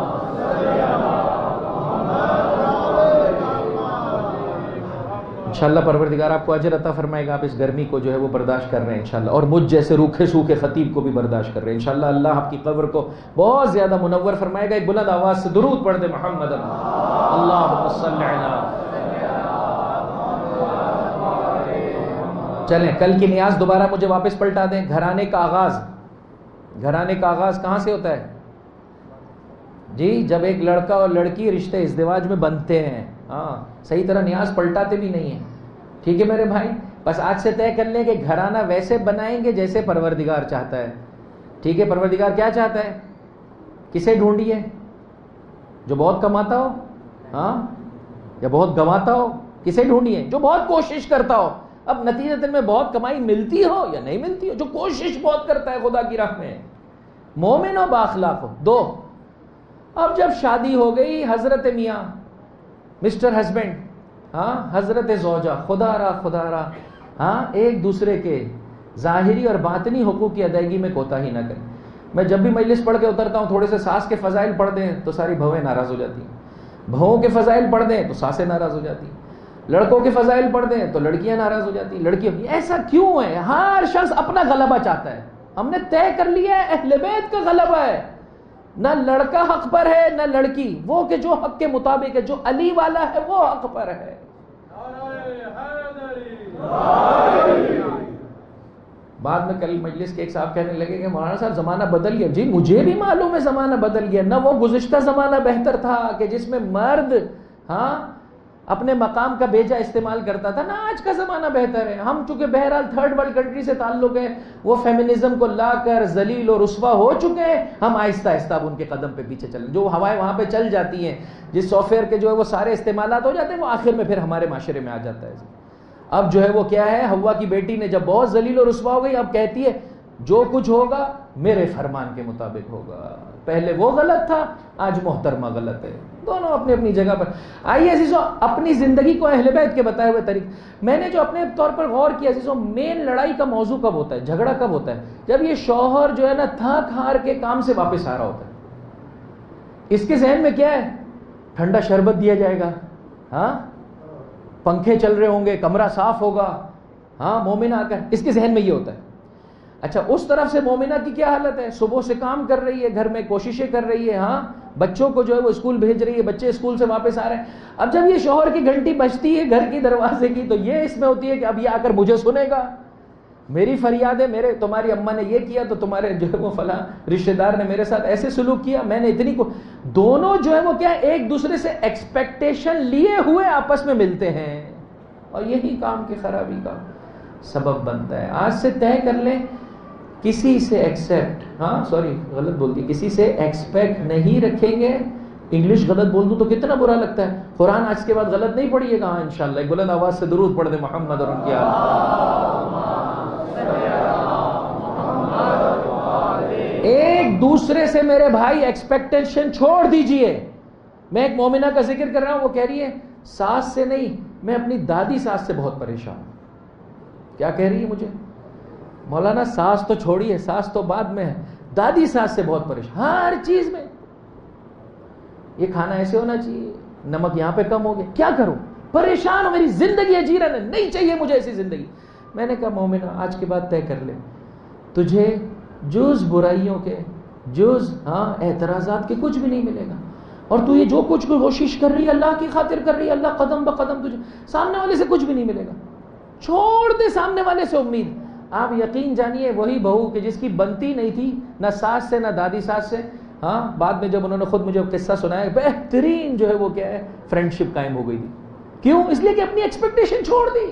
انشاءاللہ پروردگار آپ کو اجر عطا فرمائے گا. آپ اس گرمی کو جو ہے وہ برداشت کر رہے ہیں انشاءاللہ، اور مجھ جیسے روکھے سوکھے خطیب کو بھی برداشت کر رہے ہیں انشاءاللہ. اللہ آپ کی قبر کو بہت زیادہ منور فرمائے گا. ایک بلند آواز سے درود پڑھ دے محمد. اللہم صلی علی. چلیں کل کی نیاز دوبارہ مجھے واپس پلٹا دیں. گھرانے کا آغاز، گھرانے کا آغاز کہاں سے ہوتا ہے جی؟ جب ایک لڑکا اور لڑکی رشتے ازدواج میں بنتے ہیں. ہاں صحیح طرح نیاز پلٹاتے بھی نہیں ہیں. ٹھیک ہے میرے بھائی، بس آج سے طے کر لیں کہ گھرانہ ویسے بنائیں گے جیسے پروردگار چاہتا ہے. ٹھیک ہے، پروردگار کیا چاہتا ہے؟ کسے ڈھونڈیے؟ جو بہت کماتا ہو ہاں یا بہت گنواتا ہو؟ کسے ڈھونڈیے؟ جو بہت کوشش کرتا ہو. اب نتیجتاً میں بہت کمائی ملتی ہو یا نہیں ملتی ہو، جو کوشش بہت کرتا ہے خدا کی راہ میں، مومن ہو بااخلاق ہو. دو، اب جب شادی ہو گئی، حضرت میاں مسٹر ہسبینڈ، ہاں حضرت زوجہ، خدا را خدا را ہاں ایک دوسرے کے ظاہری اور باطنی حقوق کی ادائیگی میں کوتاہی نہ کریں. میں جب بھی مجلس پڑھ کے اترتا ہوں تھوڑے سے ساس کے فضائل پڑھ دیں تو ساری بھویں ناراض ہو جاتی ہیں، بہوؤں کے فضائل پڑھ دیں تو ساسیں ناراض ہو جاتی ہیں، لڑکوں کے فضائل پڑھ دیں تو لڑکیاں ناراض ہو جاتی ہیں. لڑکیوں ایسا کیوں ہے؟ ہر شخص اپنا غلبہ چاہتا ہے. ہم نے طے کر لیا ہے اہل بیت کا غلبہ ہے، نہ لڑکا حق پر ہے نہ لڑکی. وہ کہ جو حق کے مطابق ہے، جو علی والا ہے وہ حق پر ہے. بعد میں کل مجلس کے ایک صاحب کہنے لگے کہ مولانا صاحب زمانہ بدل گیا. جی مجھے بھی معلوم ہے زمانہ بدل گیا. نہ وہ گزشتہ زمانہ بہتر تھا کہ جس میں مرد ہاں اپنے مقام کا بیجا استعمال کرتا تھا، نہ آج کا زمانہ بہتر ہے. ہم چونکہ بہرحال تھرڈ ورلڈ کنٹری سے تعلق ہے، وہ فیمنزم کو لا کر ذلیل اور رسوا ہو چکے ہیں. ہم آہستہ آہستہ اب ان کے قدم پہ پیچھے چلیں. جو ہوائیں وہاں پہ چل جاتی ہیں، جس سافٹ ویئر کے جو ہے وہ سارے استعمالات ہو جاتے ہیں، وہ آخر میں پھر ہمارے معاشرے میں آ جاتا ہے. اب جو ہے وہ کیا ہے، ہوا کی بیٹی نے جب بہت ذلیل اور رسوا ہو گئی، اب کہتی ہے جو کچھ ہوگا میرے فرمان کے مطابق ہوگا. پہلے وہ غلط تھا، آج محترمہ غلط ہے. دونوں اپنی اپنی جگہ پر. آئیے عزیزو اپنی زندگی کو اہل بیت کے بتائے ہوئے طریقے. میں نے جو اپنے طور پر غور کیا عزیزو، مین لڑائی کا موضوع کب ہوتا ہے، جھگڑا کب ہوتا ہے؟ جب یہ شوہر جو ہے نا تھک ہار کے کام سے واپس آ رہا ہوتا ہے. اس کے ذہن میں کیا ہے؟ ٹھنڈا شربت دیا جائے گا، ہاں پنکھے چل رہے ہوں گے، کمرہ صاف ہوگا، ہاں مومنہ آ کر، اس کے ذہن میں یہ ہوتا ہے. اچھا اس طرف سے مومنہ کی کیا حالت ہے؟ صبح سے کام کر رہی ہے، گھر میں کوششیں کر رہی ہے، ہاں بچوں کو جو ہے وہ اسکول بھیج رہی ہے، بچے اسکول سے واپس آ رہے ہیں. اب جب یہ شوہر کی گھنٹی بجتی ہے گھر کی دروازے کی، تو یہ اس میں ہوتی ہے کہ اب یہ آ کر مجھے سنے گا، میری فریاد ہے، میرے تمہاری اماں نے یہ کیا تو تمہارے جو ہے وہ فلاں رشتہ دار نے میرے ساتھ ایسے سلوک کیا، میں نے اتنی کو. دونوں جو ہے وہ کیا ایک دوسرے سے ایکسپیکٹیشن لیے ہوئے آپس میں ملتے ہیں، اور یہی کام کی خرابی کا سبب بنتا ہے. آج سے طے کر لیں کسی سے ایکسپٹ ہاں سوری غلط بول دی کسی سے ایکسپیکٹ نہیں رکھیں گے. انگلش غلط بول دوں تو کتنا برا لگتا ہے. قرآن آج کے بعد غلط نہیں پڑھیے گا. ہاں انشاءاللہ ایک بلند آواز سے درود پڑھ دیں محمد اور ان کی ایک دوسرے سے میرے بھائی ایکسپیکٹیشن چھوڑ دیجئے. میں ایک مومنہ کا ذکر کر رہا ہوں، وہ کہہ رہی ہے ساس سے نہیں، میں اپنی دادی ساس سے بہت پریشان ہوں. کیا کہہ رہی ہے مجھے؟ مولانا ساس تو چھوڑیے, ساس تو بعد میں ہے, دادی ساس سے بہت پریشان ہر چیز میں. یہ کھانا ایسے ہونا چاہیے, نمک یہاں پہ کم ہو گیا, کیا کروں, پریشان ہو, میری زندگی اجیرن ہے, نہیں چاہیے مجھے ایسی زندگی. میں نے کہا مومنہ آج کے بعد طے کر لے, تجھے جز برائیوں کے, جز ہاں اعتراضات کے کچھ بھی نہیں ملے گا, اور تو یہ جو کچھ کوشش کر رہی ہے اللہ کی خاطر کر رہی ہے, اللہ قدم بقدم تجھے سامنے والے سے کچھ بھی نہیں ملے گا, چھوڑ دے سامنے والے سے امید. آپ یقین جانیے وہی بہو کہ جس کی بنتی نہیں تھی نہ ساس سے نہ دادی ساس سے, ہاں بعد میں جب انہوں نے خود مجھے قصہ سنایا, بہترین جو ہے وہ کیا ہے فرینڈ شپ قائم ہو گئی تھی. کیوں؟ اس لیے کہ اپنی ایکسپیکٹیشن چھوڑ دی.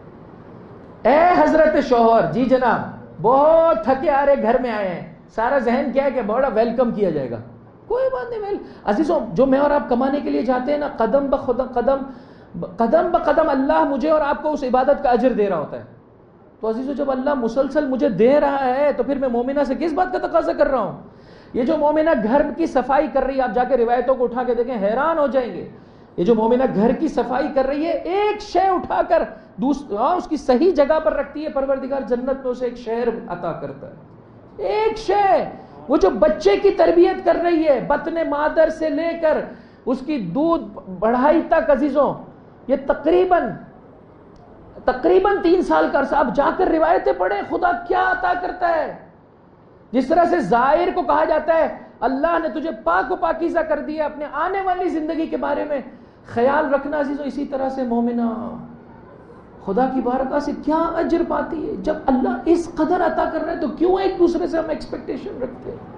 اے حضرت شوہر, جی جناب بہت تھکے آ رہے گھر میں آئے ہیں, سارا ذہن کیا ہے کہ بڑا ویلکم کیا جائے گا, کوئی بات نہیں. ویل عزیزوں, جو میں اور آپ کمانے کے لیے جاتے ہیں نا, قدم بقدم قدم قدم بقدم اللہ مجھے اور آپ کو اس عبادت کا اجر دے رہا ہوتا ہے. تو عزیزوں جب اللہ مسلسل مجھے دے رہا ہے تو پھر میں مومنہ سے کس بات کا تقاضا کر رہا ہوں. یہ جو مومنہ گھر کی صفائی کر رہی ہے, آپ جا کے روایتوں کو اٹھا کے دیکھیں, حیران ہو جائیں گے. یہ جو مومنہ گھر کی صفائی کر رہی ہے, ایک شے اٹھا کر دوسرا اس کی صحیح جگہ پر رکھتی ہے, پروردگار جنت میں اسے ایک شہر عطا کرتا ہے. ایک شے. وہ جو بچے کی تربیت کر رہی ہے, بطن مادر سے لے کر اس کی دودھ بڑھائی تک, عزیزوں یہ تقریباً تقریباً تین سال کا عرصہ. آپ جا کر روایتیں پڑھیں خدا کیا عطا کرتا ہے. جس طرح سے زائر کو کہا جاتا ہے اللہ نے تجھے پاک و پاکیزہ کر دیا, اپنے آنے والی زندگی کے بارے میں خیال رکھنا عزیزوں. اسی طرح سے مومنہ خدا کی بارگاہ سے کیا اجر پاتی ہے. جب اللہ اس قدر عطا کر رہا ہے تو کیوں ایک دوسرے سے ہم ایکسپیکٹیشن رکھتے ہیں.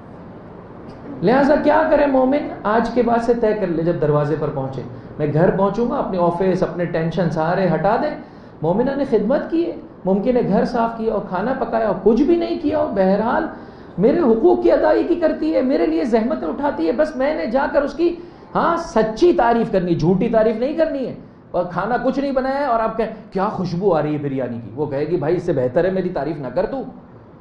لہٰذا کیا کرے مومن, آج کے بعد سے طے کر لے, جب دروازے پر پہنچے, میں گھر پہنچوں گا, اپنے آفس اپنے ٹینشن سارے ہٹا دیں. مومنہ نے خدمت کی ہے, ممکن ہے گھر صاف کیا اور کھانا پکایا اور کچھ بھی نہیں کیا ہو, بہرحال میرے حقوق کی ادائیگی کرتی ہے, میرے لیے زحمتیں اٹھاتی ہے. بس میں نے جا کر اس کی ہاں سچی تعریف کرنی, جھوٹی تعریف نہیں کرنی ہے. اور کھانا کچھ نہیں بنایا ہے اور آپ کہیں کیا خوشبو آ رہی ہے بریانی کی, وہ کہے گی بھائی اس سے بہتر ہے میری تعریف نہ کر تو.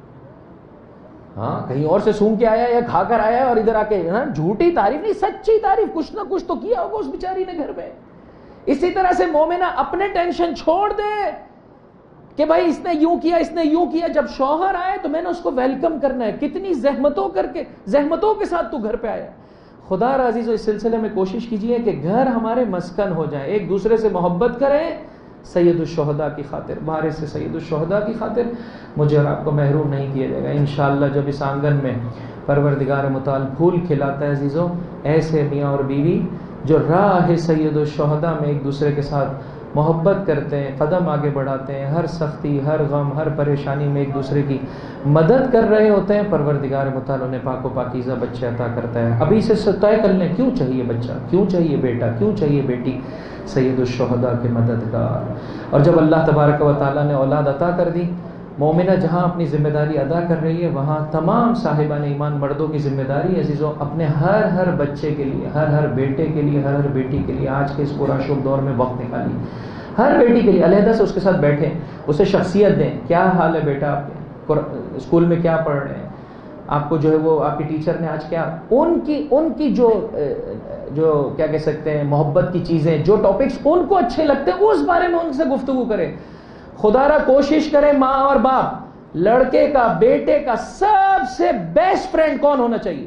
ہاں کہیں اور سے سونگ کے آیا یا کھا کر آیا اور ادھر آ کے ہاں جھوٹی تعریف نہیں, سچی تعریف, کچھ نہ کچھ تو کیا ہوگا اس بیچاری نے گھر میں. اسی طرح سے مومنہ اپنے ٹینشن چھوڑ دے کہ بھائی اس نے یوں کیا, اس نے یوں کیا. جب شوہر آئے تو میں نے اس کو ویلکم کرنا ہے, کتنی زحمتوں کر کے زحمتوں کے ساتھ تو گھر پہ آیا. خدا را عزیز, اس سلسلے میں کوشش کیجئے کہ گھر ہمارے مسکن ہو جائیں, ایک دوسرے سے محبت کریں. سید الشہداء کی خاطر, بارے سے سید الشہداء کی خاطر مجھے اور آپ کو محروم نہیں کیا جائے گا انشاءاللہ. جب اس آنگن میں پروردگار متعال پھول کھلاتا ہے عزیزوں, ایسے میاں اور بیوی جو راہ سید الشہداء میں ایک دوسرے کے ساتھ محبت کرتے ہیں, قدم آگے بڑھاتے ہیں, ہر سختی, ہر غم, ہر پریشانی میں ایک دوسرے کی مدد کر رہے ہوتے ہیں, پروردگار متعال انہیں پاک و پاکیزہ بچے عطا کرتا ہے. ابھی سے طے کر لیں کیوں چاہیے بچہ, کیوں چاہیے بیٹا, کیوں چاہیے بیٹی, سید الشہداء کے مددگار. اور جب اللہ تبارک و تعالیٰ نے اولاد عطا کر دی, مومنہ جہاں اپنی ذمہ داری ادا کر رہی ہے وہاں تمام صاحبان ایمان مردوں کی ذمہ داری عزیزوں اپنے ہر ہر بچے کے لیے, ہر ہر بیٹے کے لیے, ہر ہر بیٹی کے لیے آج کے اس پرآشوب دور میں وقت نکالیے. ہر بیٹی کے لیے علیحدہ سے اس کے ساتھ بیٹھیں, اسے شخصیت دیں. کیا حال ہے بیٹا, آپ کے اسکول میں کیا پڑھ رہے ہیں, آپ کو جو ہے وہ آپ کی ٹیچر نے آج کیا, ان کی ان کی جو جو کیا کہہ سکتے ہیں محبت کی چیزیں, جو ٹاپکس ان کو اچھے لگتے ہیں اس بارے میں ان سے گفتگو کریں. خدا را کوشش کریں ماں اور باپ, لڑکے کا بیٹے کا سب سے بیسٹ فرینڈ کون ہونا چاہیے؟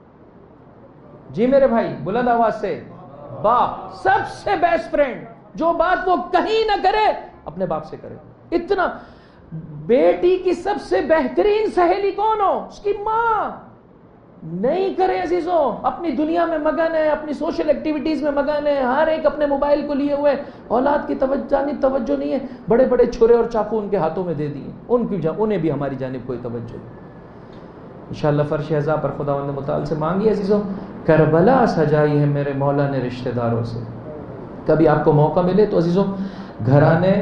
جی میرے بھائی بلند آواز سے, باپ سب سے بیسٹ فرینڈ. جو بات وہ کہیں نہ کرے اپنے باپ سے کرے. اتنا بیٹی کی سب سے بہترین سہیلی کون ہو؟ اس کی ماں. نہیں کرے عزیزوں, اپنی دنیا میں مگن ہے, اپنی سوشل ایکٹیویٹیز میں مگن ہے, ہر ایک اپنے موبائل کو لیے ہوئے, اولاد کی توجہ جانب توجہ نہیں ہے, بڑے بڑے چھرے اور چاقو ان کے ہاتھوں میں دے دیے, ان کی انہیں بھی ہماری جانب کوئی توجہ نہیں. انشاءاللہ فرش عزا پر خداوند متعال سے مانگی عزیزوں, کربلا سجائی ہے میرے مولا نے رشتہ داروں سے. کبھی آپ کو موقع ملے تو عزیزوں گھرانے,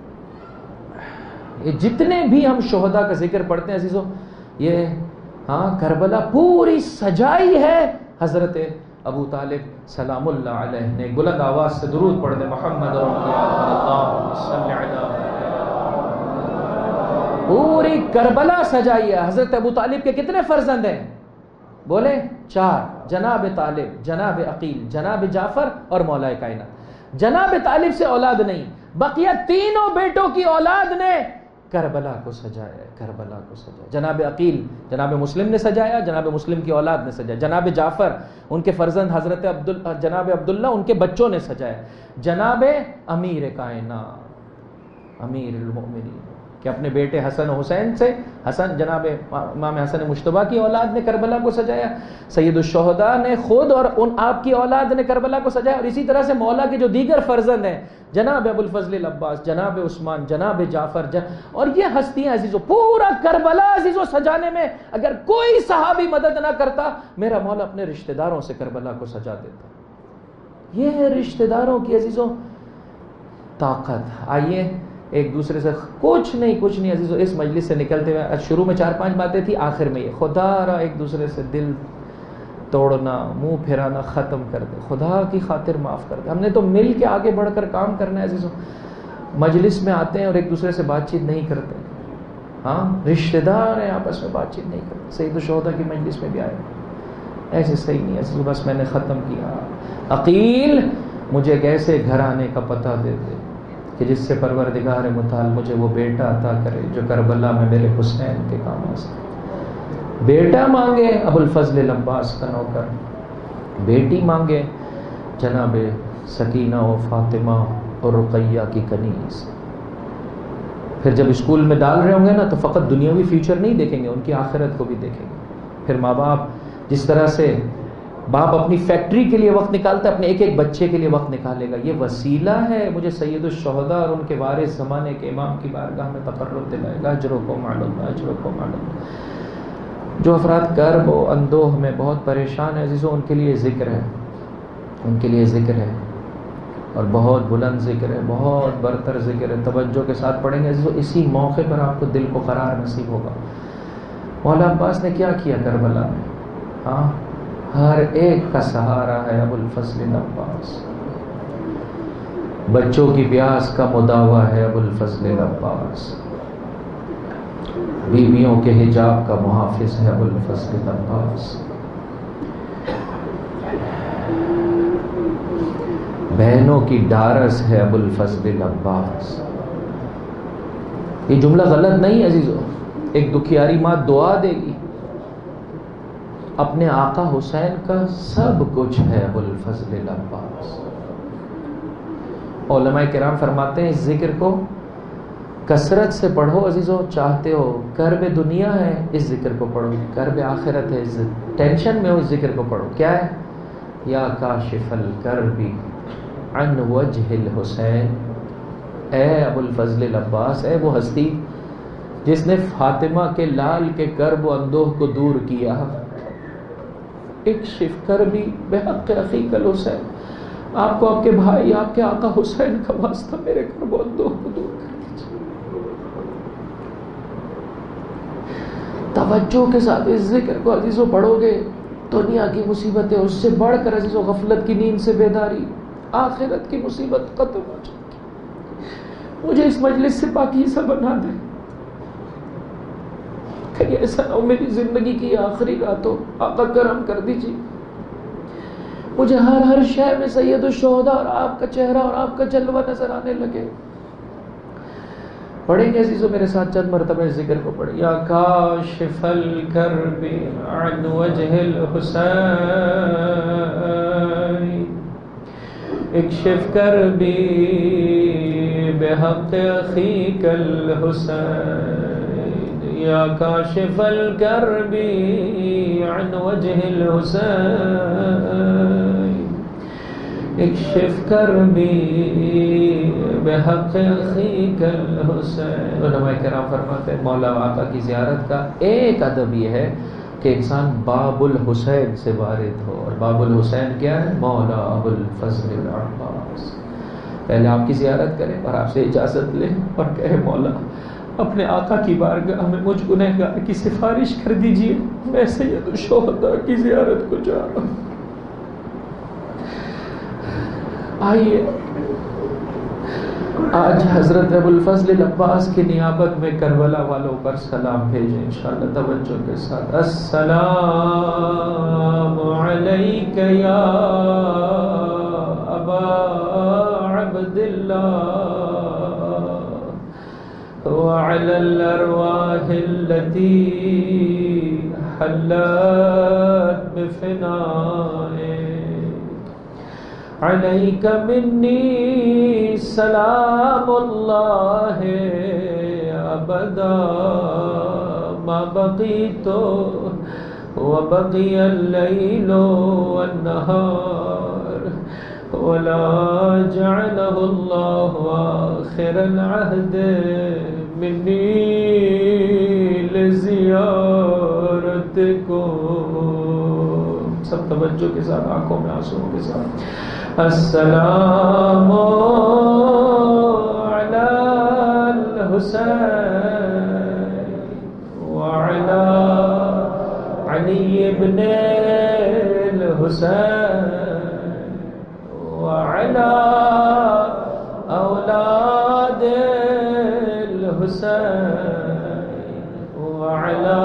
یہ جتنے بھی ہم شہداء کا ذکر پڑھتے ہیں عزیزوں, یہ ہاں کربلا پوری سجائی ہے حضرت ابو طالب سلام اللہ علیہ نے. بلند آواز سے درود پڑھ دیں محمد صلی اللہ علیہ. پوری کربلا سجائی ہے. حضرت ابو طالب کے کتنے فرزند ہیں؟ بولے چار, جناب طالب, جناب عقیل, جناب جعفر اور مولا کائنات. جناب طالب سے اولاد نہیں, بقیہ تینوں بیٹوں کی اولاد نے کربلا کو سجایا ہے، کربلا کو سجایا. جناب عقیل جناب مسلم نے سجایا، جناب مسلم کی اولاد نے سجایا. جناب جعفر ان کے فرزند حضرت عبد جناب عبداللہ ان کے بچوں نے سجایا. جناب امیر کائنات امیر المؤمنین کہ اپنے بیٹے حسن و حسین سے، حسن جناب امام حسن مجتبیٰ کی اولاد نے کربلا کو سجایا. سید الشہداء نے خود اور ان آپ کی اولاد نے کربلا کو سجایا. اور اسی طرح سے مولا کے جو دیگر فرزند ہیں، جناب ابو الفضل العباس، جناب عثمان، جناب جعفر جن... اور یہ ہستیاں عزیزو، پورا کربلا عزیزو سجانے میں اگر کوئی صحابی مدد نہ کرتا، میرا مولا اپنے رشتہ داروں سے کربلا کو سجا دیتا. یہ ہے رشتہ داروں کی عزیزو طاقت. آئیے ایک دوسرے سے کچھ نہیں کچھ نہیں عزیزو، اس مجلس سے نکلتے ہوئے شروع میں چار پانچ باتیں تھی، آخر میں یہ خدا را ایک دوسرے سے دل توڑنا، منہ پھرانا ختم کر دے. خدا کی خاطر معاف کر دے. ہم نے تو مل کے آگے بڑھ کر کام کرنا ہے عزیزو. مجلس میں آتے ہیں اور ایک دوسرے سے بات چیت نہیں کرتے. ہاں رشتہ دار ہیں، آپس میں بات چیت نہیں کرتے. سید الشہداء کی مجلس میں بھی آئے، ایسے صحیح نہیں عزیزو. بس میں نے ختم کیا. عقیل مجھے ایک ایسے گھرانے کا پتہ دے دے کہ جس سے پروردگار متعال مجھے وہ بیٹا عطا کرے جو کربلا میں میرے حسین کے کام آ سکے. بیٹا مانگے ابو الفضل العباس کا نوکر، بیٹی مانگے جناب سکینہ و فاطمہ اور رقیہ کی کنیز. پھر جب اسکول میں ڈال رہے ہوں گے نا تو فقط دنیاوی فیوچر نہیں دیکھیں گے، ان کی آخرت کو بھی دیکھیں گے. پھر ماں باپ جس طرح سے باپ اپنی فیکٹری کے لیے وقت نکالتا ہے، اپنے ایک ایک بچے کے لیے وقت نکالے گا. یہ وسیلہ ہے مجھے سید الشہداء اور ان کے وارث زمانے کے امام کی بارگاہ میں تقرب دلائے گا. اجرکم علی اللہ، اجرکم علی اللہ. جو افراد کرب و اندوہ میں بہت پریشان ہیں عزیزوں، ان کے لیے ذکر ہے، ان کے لیے ذکر ہے اور بہت بلند ذکر ہے، بہت برتر ذکر ہے. توجہ کے ساتھ پڑھیں گے عزیزوں، اسی موقع پر آپ کو دل کو قرار نصیب ہوگا. مولا عباس نے کیا کیا کربلا میں؟ ہاں ہر ایک کا سہارا ہے ابو الفضل العباس. بچوں کی پیاس کا مداوا ہے ابو الفضل العباس. بیویوں کے حجاب کا محافظ ہے ابو الفضل العباس. بہنوں کی ڈارس ہے ابو الفضل العباس. یہ جملہ غلط نہیں عزیزو. ایک دکھیاری ماں دعا دے گی، اپنے آقا حسین کا سب کچھ ہے ابو الفضل العباس. علماء کرام فرماتے ہیں اس ذکر کو کثرت سے پڑھو عزیزو. چاہتے ہو کرب دنیا ہے اس ذکر کو پڑھو، کرب آخرت ہے ٹینشن میں ہو اس ذکر کو پڑھو. کیا ہے؟ یا کاشف الکرب عن وجہ الحسین. اے ابو الفضل العباس، اے وہ ہستی جس نے فاطمہ کے لال کے کرب و اندوہ کو دور کیا. اکشف کربی بحق اخیک الحسین. آپ کو آپ کے بھائی، آپ کے آقا حسین کا واسطہ میرے کرب و اندوہ کو دور کر دیجیے. توجہ کے ساتھ اس ذکر کو عزیزو پڑھو گے، دنیا کی مصیبتیں اس سے بڑھ کر عزیزو غفلت کی نیند سے بیداری، آخرت کی مصیبت ختم ہو جائے گی. مجھے اس مجلس سے پاکیزہ بنا دے. کہیں ایسا نہ ہو میری زندگی کی آخری رات ہو، آقا کرم کر دیجیے. مجھے ہر ہر شے میں سید الشہداء اور آپ کا چہرہ اور آپ کا جلوہ نظر آنے لگے. پڑھیں گے عزیزو میرے ساتھ چند مرتبہ اس ذکر کو پڑھیں. یا کاشف الکرب عن وجہ الحسین اکشف کربی بحق اخیک الحسین. یا کاشف الکرب عن وجہ الحسین اکشف کربی بحق اخیک الحسین. علماء کرام فرماتے ہیں مولا آقا کی زیارت کا ایک ادب یہ ہے کہ انسان باب الحسین سے وارد ہو. اور باب الحسین کیا ہے؟ مولا ابو الفضل العباس. پہلے آپ کی زیارت کریں اور آپ سے اجازت لیں اور کہے مولا اپنے آقا کی بارگاہ میں مجھ گنہگار کی سفارش کر دیجئے، میں سید الشہداء کی زیارت کو جا رہا ہوں. آئیے آج حضرت ابو الفضل العباس کی نیابت میں کربلا والوں پر سلام بھیجیں انشاءاللہ توجہ کے ساتھ. السلام علیک یا ابا عبداللہ وعلى الأرواح التي حلت بفنائك عليك مني سلام الله أبدا ما بقيت وبقي الليل والنهار ولا جعله الله آخر العهد مني لزيارتكم. سب توجہ کے ساتھ، آنکھوں میں آنسوؤں کے ساتھ. السلام علی الحسین وعلی علی ابن الحسین وعلی اولاد الحسین وعلی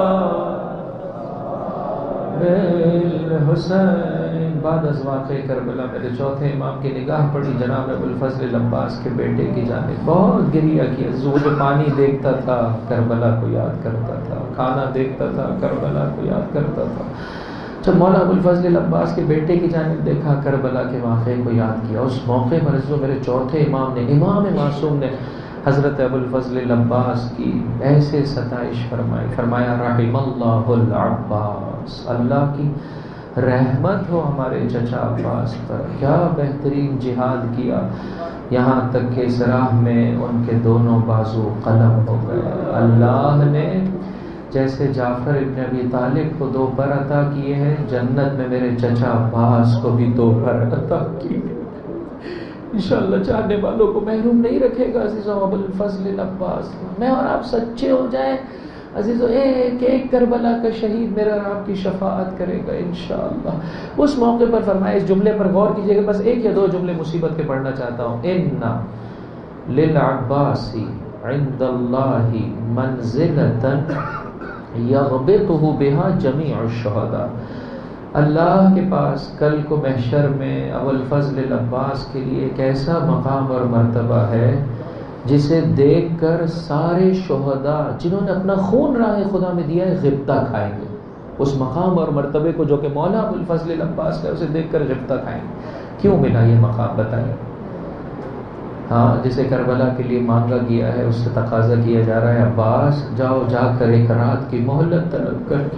الحسین. بعد از واقع کربلا میرے چوتھے امام کی نگاہ پڑی جناب ابوالفضل العباس کے بیٹے کی جانب. بہت گریہ کیا. زور پانی دیکھتا تھا کربلا کو یاد کرتا تھا، کھانا دیکھتا تھا کربلا کو یاد کرتا تھا. جب مولا ابوالفضل العباس کے بیٹے کی جانب دیکھا، کربلا کے واقعے کو یاد کیا. اس موقع پر جو میرے چوتھے امام نے، امام معصوم نے حضرت ابوالفضل العباس کی ایسے ستائش فرمائی. فرمایا رحم اللہ العباس، اللہ کی رحمت ہو ہمارے چچا عباس پر. کیا بہترین جہاد کیا، یہاں تک کہ اس راہ میں ان کے دونوں بازو قلم ہو گئے. اللہ نے جیسے جعفر ابن ابی طالب کو دو پر عطا کیے ہیں، جنت میں میرے چچا عباس کو بھی دو پر عطا کیے. انشاءاللہ چاہنے والوں کو محروم نہیں رکھے گا عزیزوں ابوالفضل العباس. میں اور آپ سچے ہو جائیں عزیزوں، ایک ایک کربلا کا شہید میرا اور آپ کی شفاعت کرے گا انشاءاللہ. اس موقع پر فرمایا، اس جملے پر غور کیجئے گا. بس ایک یا دو جملے مصیبت کے پڑھنا چاہتا ہوں. اِنَّ لِلْعَبَّاسِ عِنْدَ اللَّهِ مَنْزِلَةً يَغْبِطُهُ بِهَا جَمِيعُ الشُّهَدَاء. اللہ کے پاس کل کو محشر میں ابوالفضل العباس کے لیے ایک ایسا مقام اور مرتبہ ہے جسے دیکھ کر سارے شہداء جنہوں نے اپنا خون راہ خدا میں دیا ہے غبطہ کھائیں گے. اس مقام اور مرتبے کو جو کہ مولا ابوالفضل العباس کا، اسے دیکھ کر غبطہ کھائیں گے. کیوں ملا یہ مقام بتائیں؟ ہاں، جسے کربلا کے لیے مانگا گیا ہے، اس سے تقاضا کیا جا رہا ہے عباس جاؤ، جا کر ایک رات کی مہلت طلب کر کے.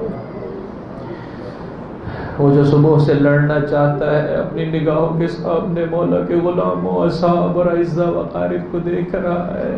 وہ جو صبح سے لڑنا چاہتا ہے اپنی نگاہوں کے سامنے مولا کے غلاموں، اصحاب اور اعزاء و اقارب کو دیکھ رہا ہے.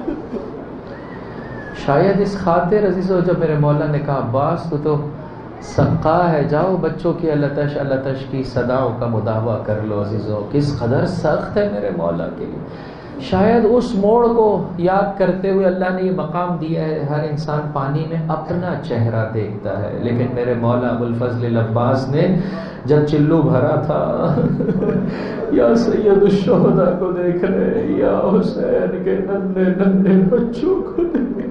شاید اس خاطر عزیزو جب میرے مولا نے کہا عباس تو تو سقا ہے، جاؤ بچوں کی التش التش کی صداؤں کا مداوع کر لو. عزیزو کس قدر سخت ہے میرے مولا کے لیے. شاید اس موڑ کو یاد کرتے ہوئے اللہ نے یہ مقام دیا ہے. ہر انسان پانی میں اپنا چہرہ دیکھتا ہے، لیکن میرے مولا ابوالفضل العباس نے جب چلو بھرا تھا یا سید الشہداء کو دیکھ رہے، یا حسین کے ننھے ننھے بچوں کو دیکھ رہے.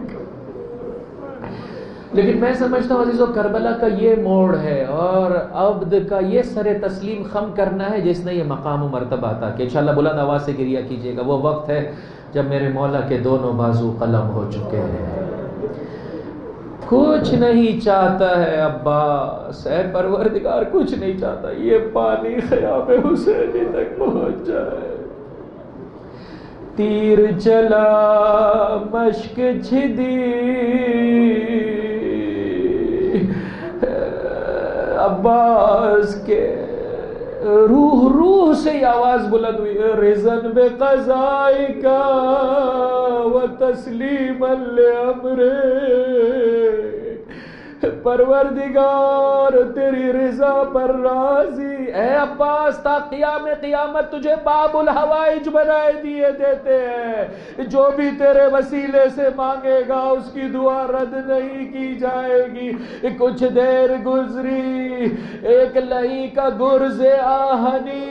لیکن میں سمجھتا ہوں عزیزو کربلا کا یہ موڑ ہے اور عبد کا یہ سر تسلیم خم کرنا ہے جس نے یہ مقام و مرتبہ عطا کیا. انشاءاللہ بلند آواز سے گریہ کیجیے گا. وہ وقت ہے جب میرے مولا کے دونوں بازو قلم ہو چکے ہیں. کچھ نہیں چاہتا ہے عباس، اے پروردگار کچھ نہیں چاہتا یہ پانی خیام حسینی تک پہنچ جائے. تیر چلا مشک چھدی عباس کے روح روح سے یہ آواز بلند ہوئی، رضن بے قضائی کا و تسلیم لامر. پروردگار تیری رضا پر راضی. اے عباس تا قیام قیامت تجھے باب الحوائج بنائے دیے دیتے ہیں، جو بھی تیرے وسیلے سے مانگے گا اس کی دعا رد نہیں کی جائے گی. کچھ دیر گزری، ایک لہی کا گرز آہنی،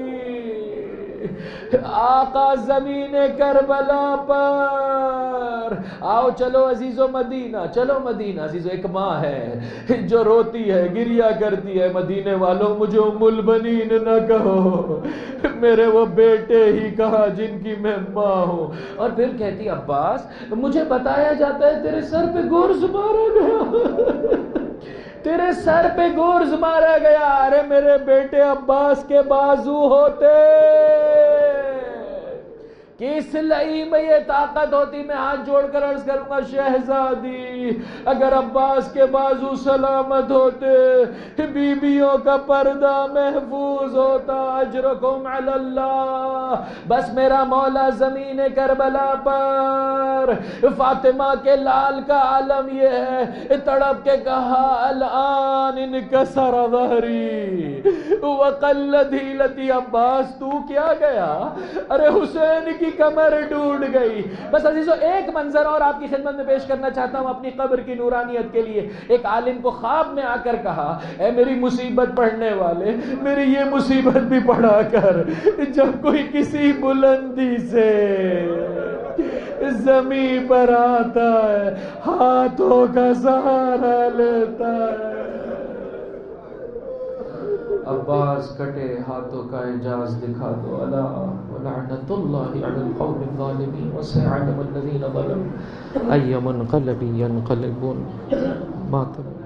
آقا زمین کربلا پر پار. آؤ چلو عزیزو مدینہ, چلو مدینہ. عزیزو ایک ماں ہے جو روتی ہے, گریا کرتی ہے, مدینے والوں مجھے ام البنین نہ کہو, میرے وہ بیٹے ہی کہا جن کی میں ماں ہوں. اور پھر کہتی عباس مجھے بتایا جاتا ہے تیرے سر پہ گورز مارا گیا, تیرے سر پہ گورز مارا گیا. ارے میرے بیٹے عباس کے بازو ہوتے, کس لئی میں یہ طاقت ہوتی. میں ہاتھ جوڑ کر عرض کروں گا شہزادی, اگر عباس کے بازو سلامت ہوتے, بیبیوں کا پردہ محفوظ ہوتا. اجرکم علی اللہ. بس میرا مولا زمین کربلا پر فاطمہ کے لال کا عالم یہ ہے, تڑپ کے کہا الان انکسر ظہری وقلت حیلتی. عباس تو کیا گیا, ارے حسین کی کمر ٹوٹ گئی. بس عزیزو ایک منظر اور آپ کی خدمت میں پیش کرنا چاہتا ہوں اپنی قبر کی نورانیت کے لیے. ایک عالم کو خواب میں آ کر کہا, اے میری مصیبت پڑھنے والے, میری یہ مصیبت بھی پڑھا کر. جب کوئی کسی بلندی سے زمین پر آتا ہے, ہاتھوں کا سہارا لیتا ہے. عباس کٹے ہاتھوں کا اعجاز دکھا دو. الا ولعنت اللہ علی القوم الظالمین وسيعلم الذین ظلموا ای منقلب ینقلبون. ماتم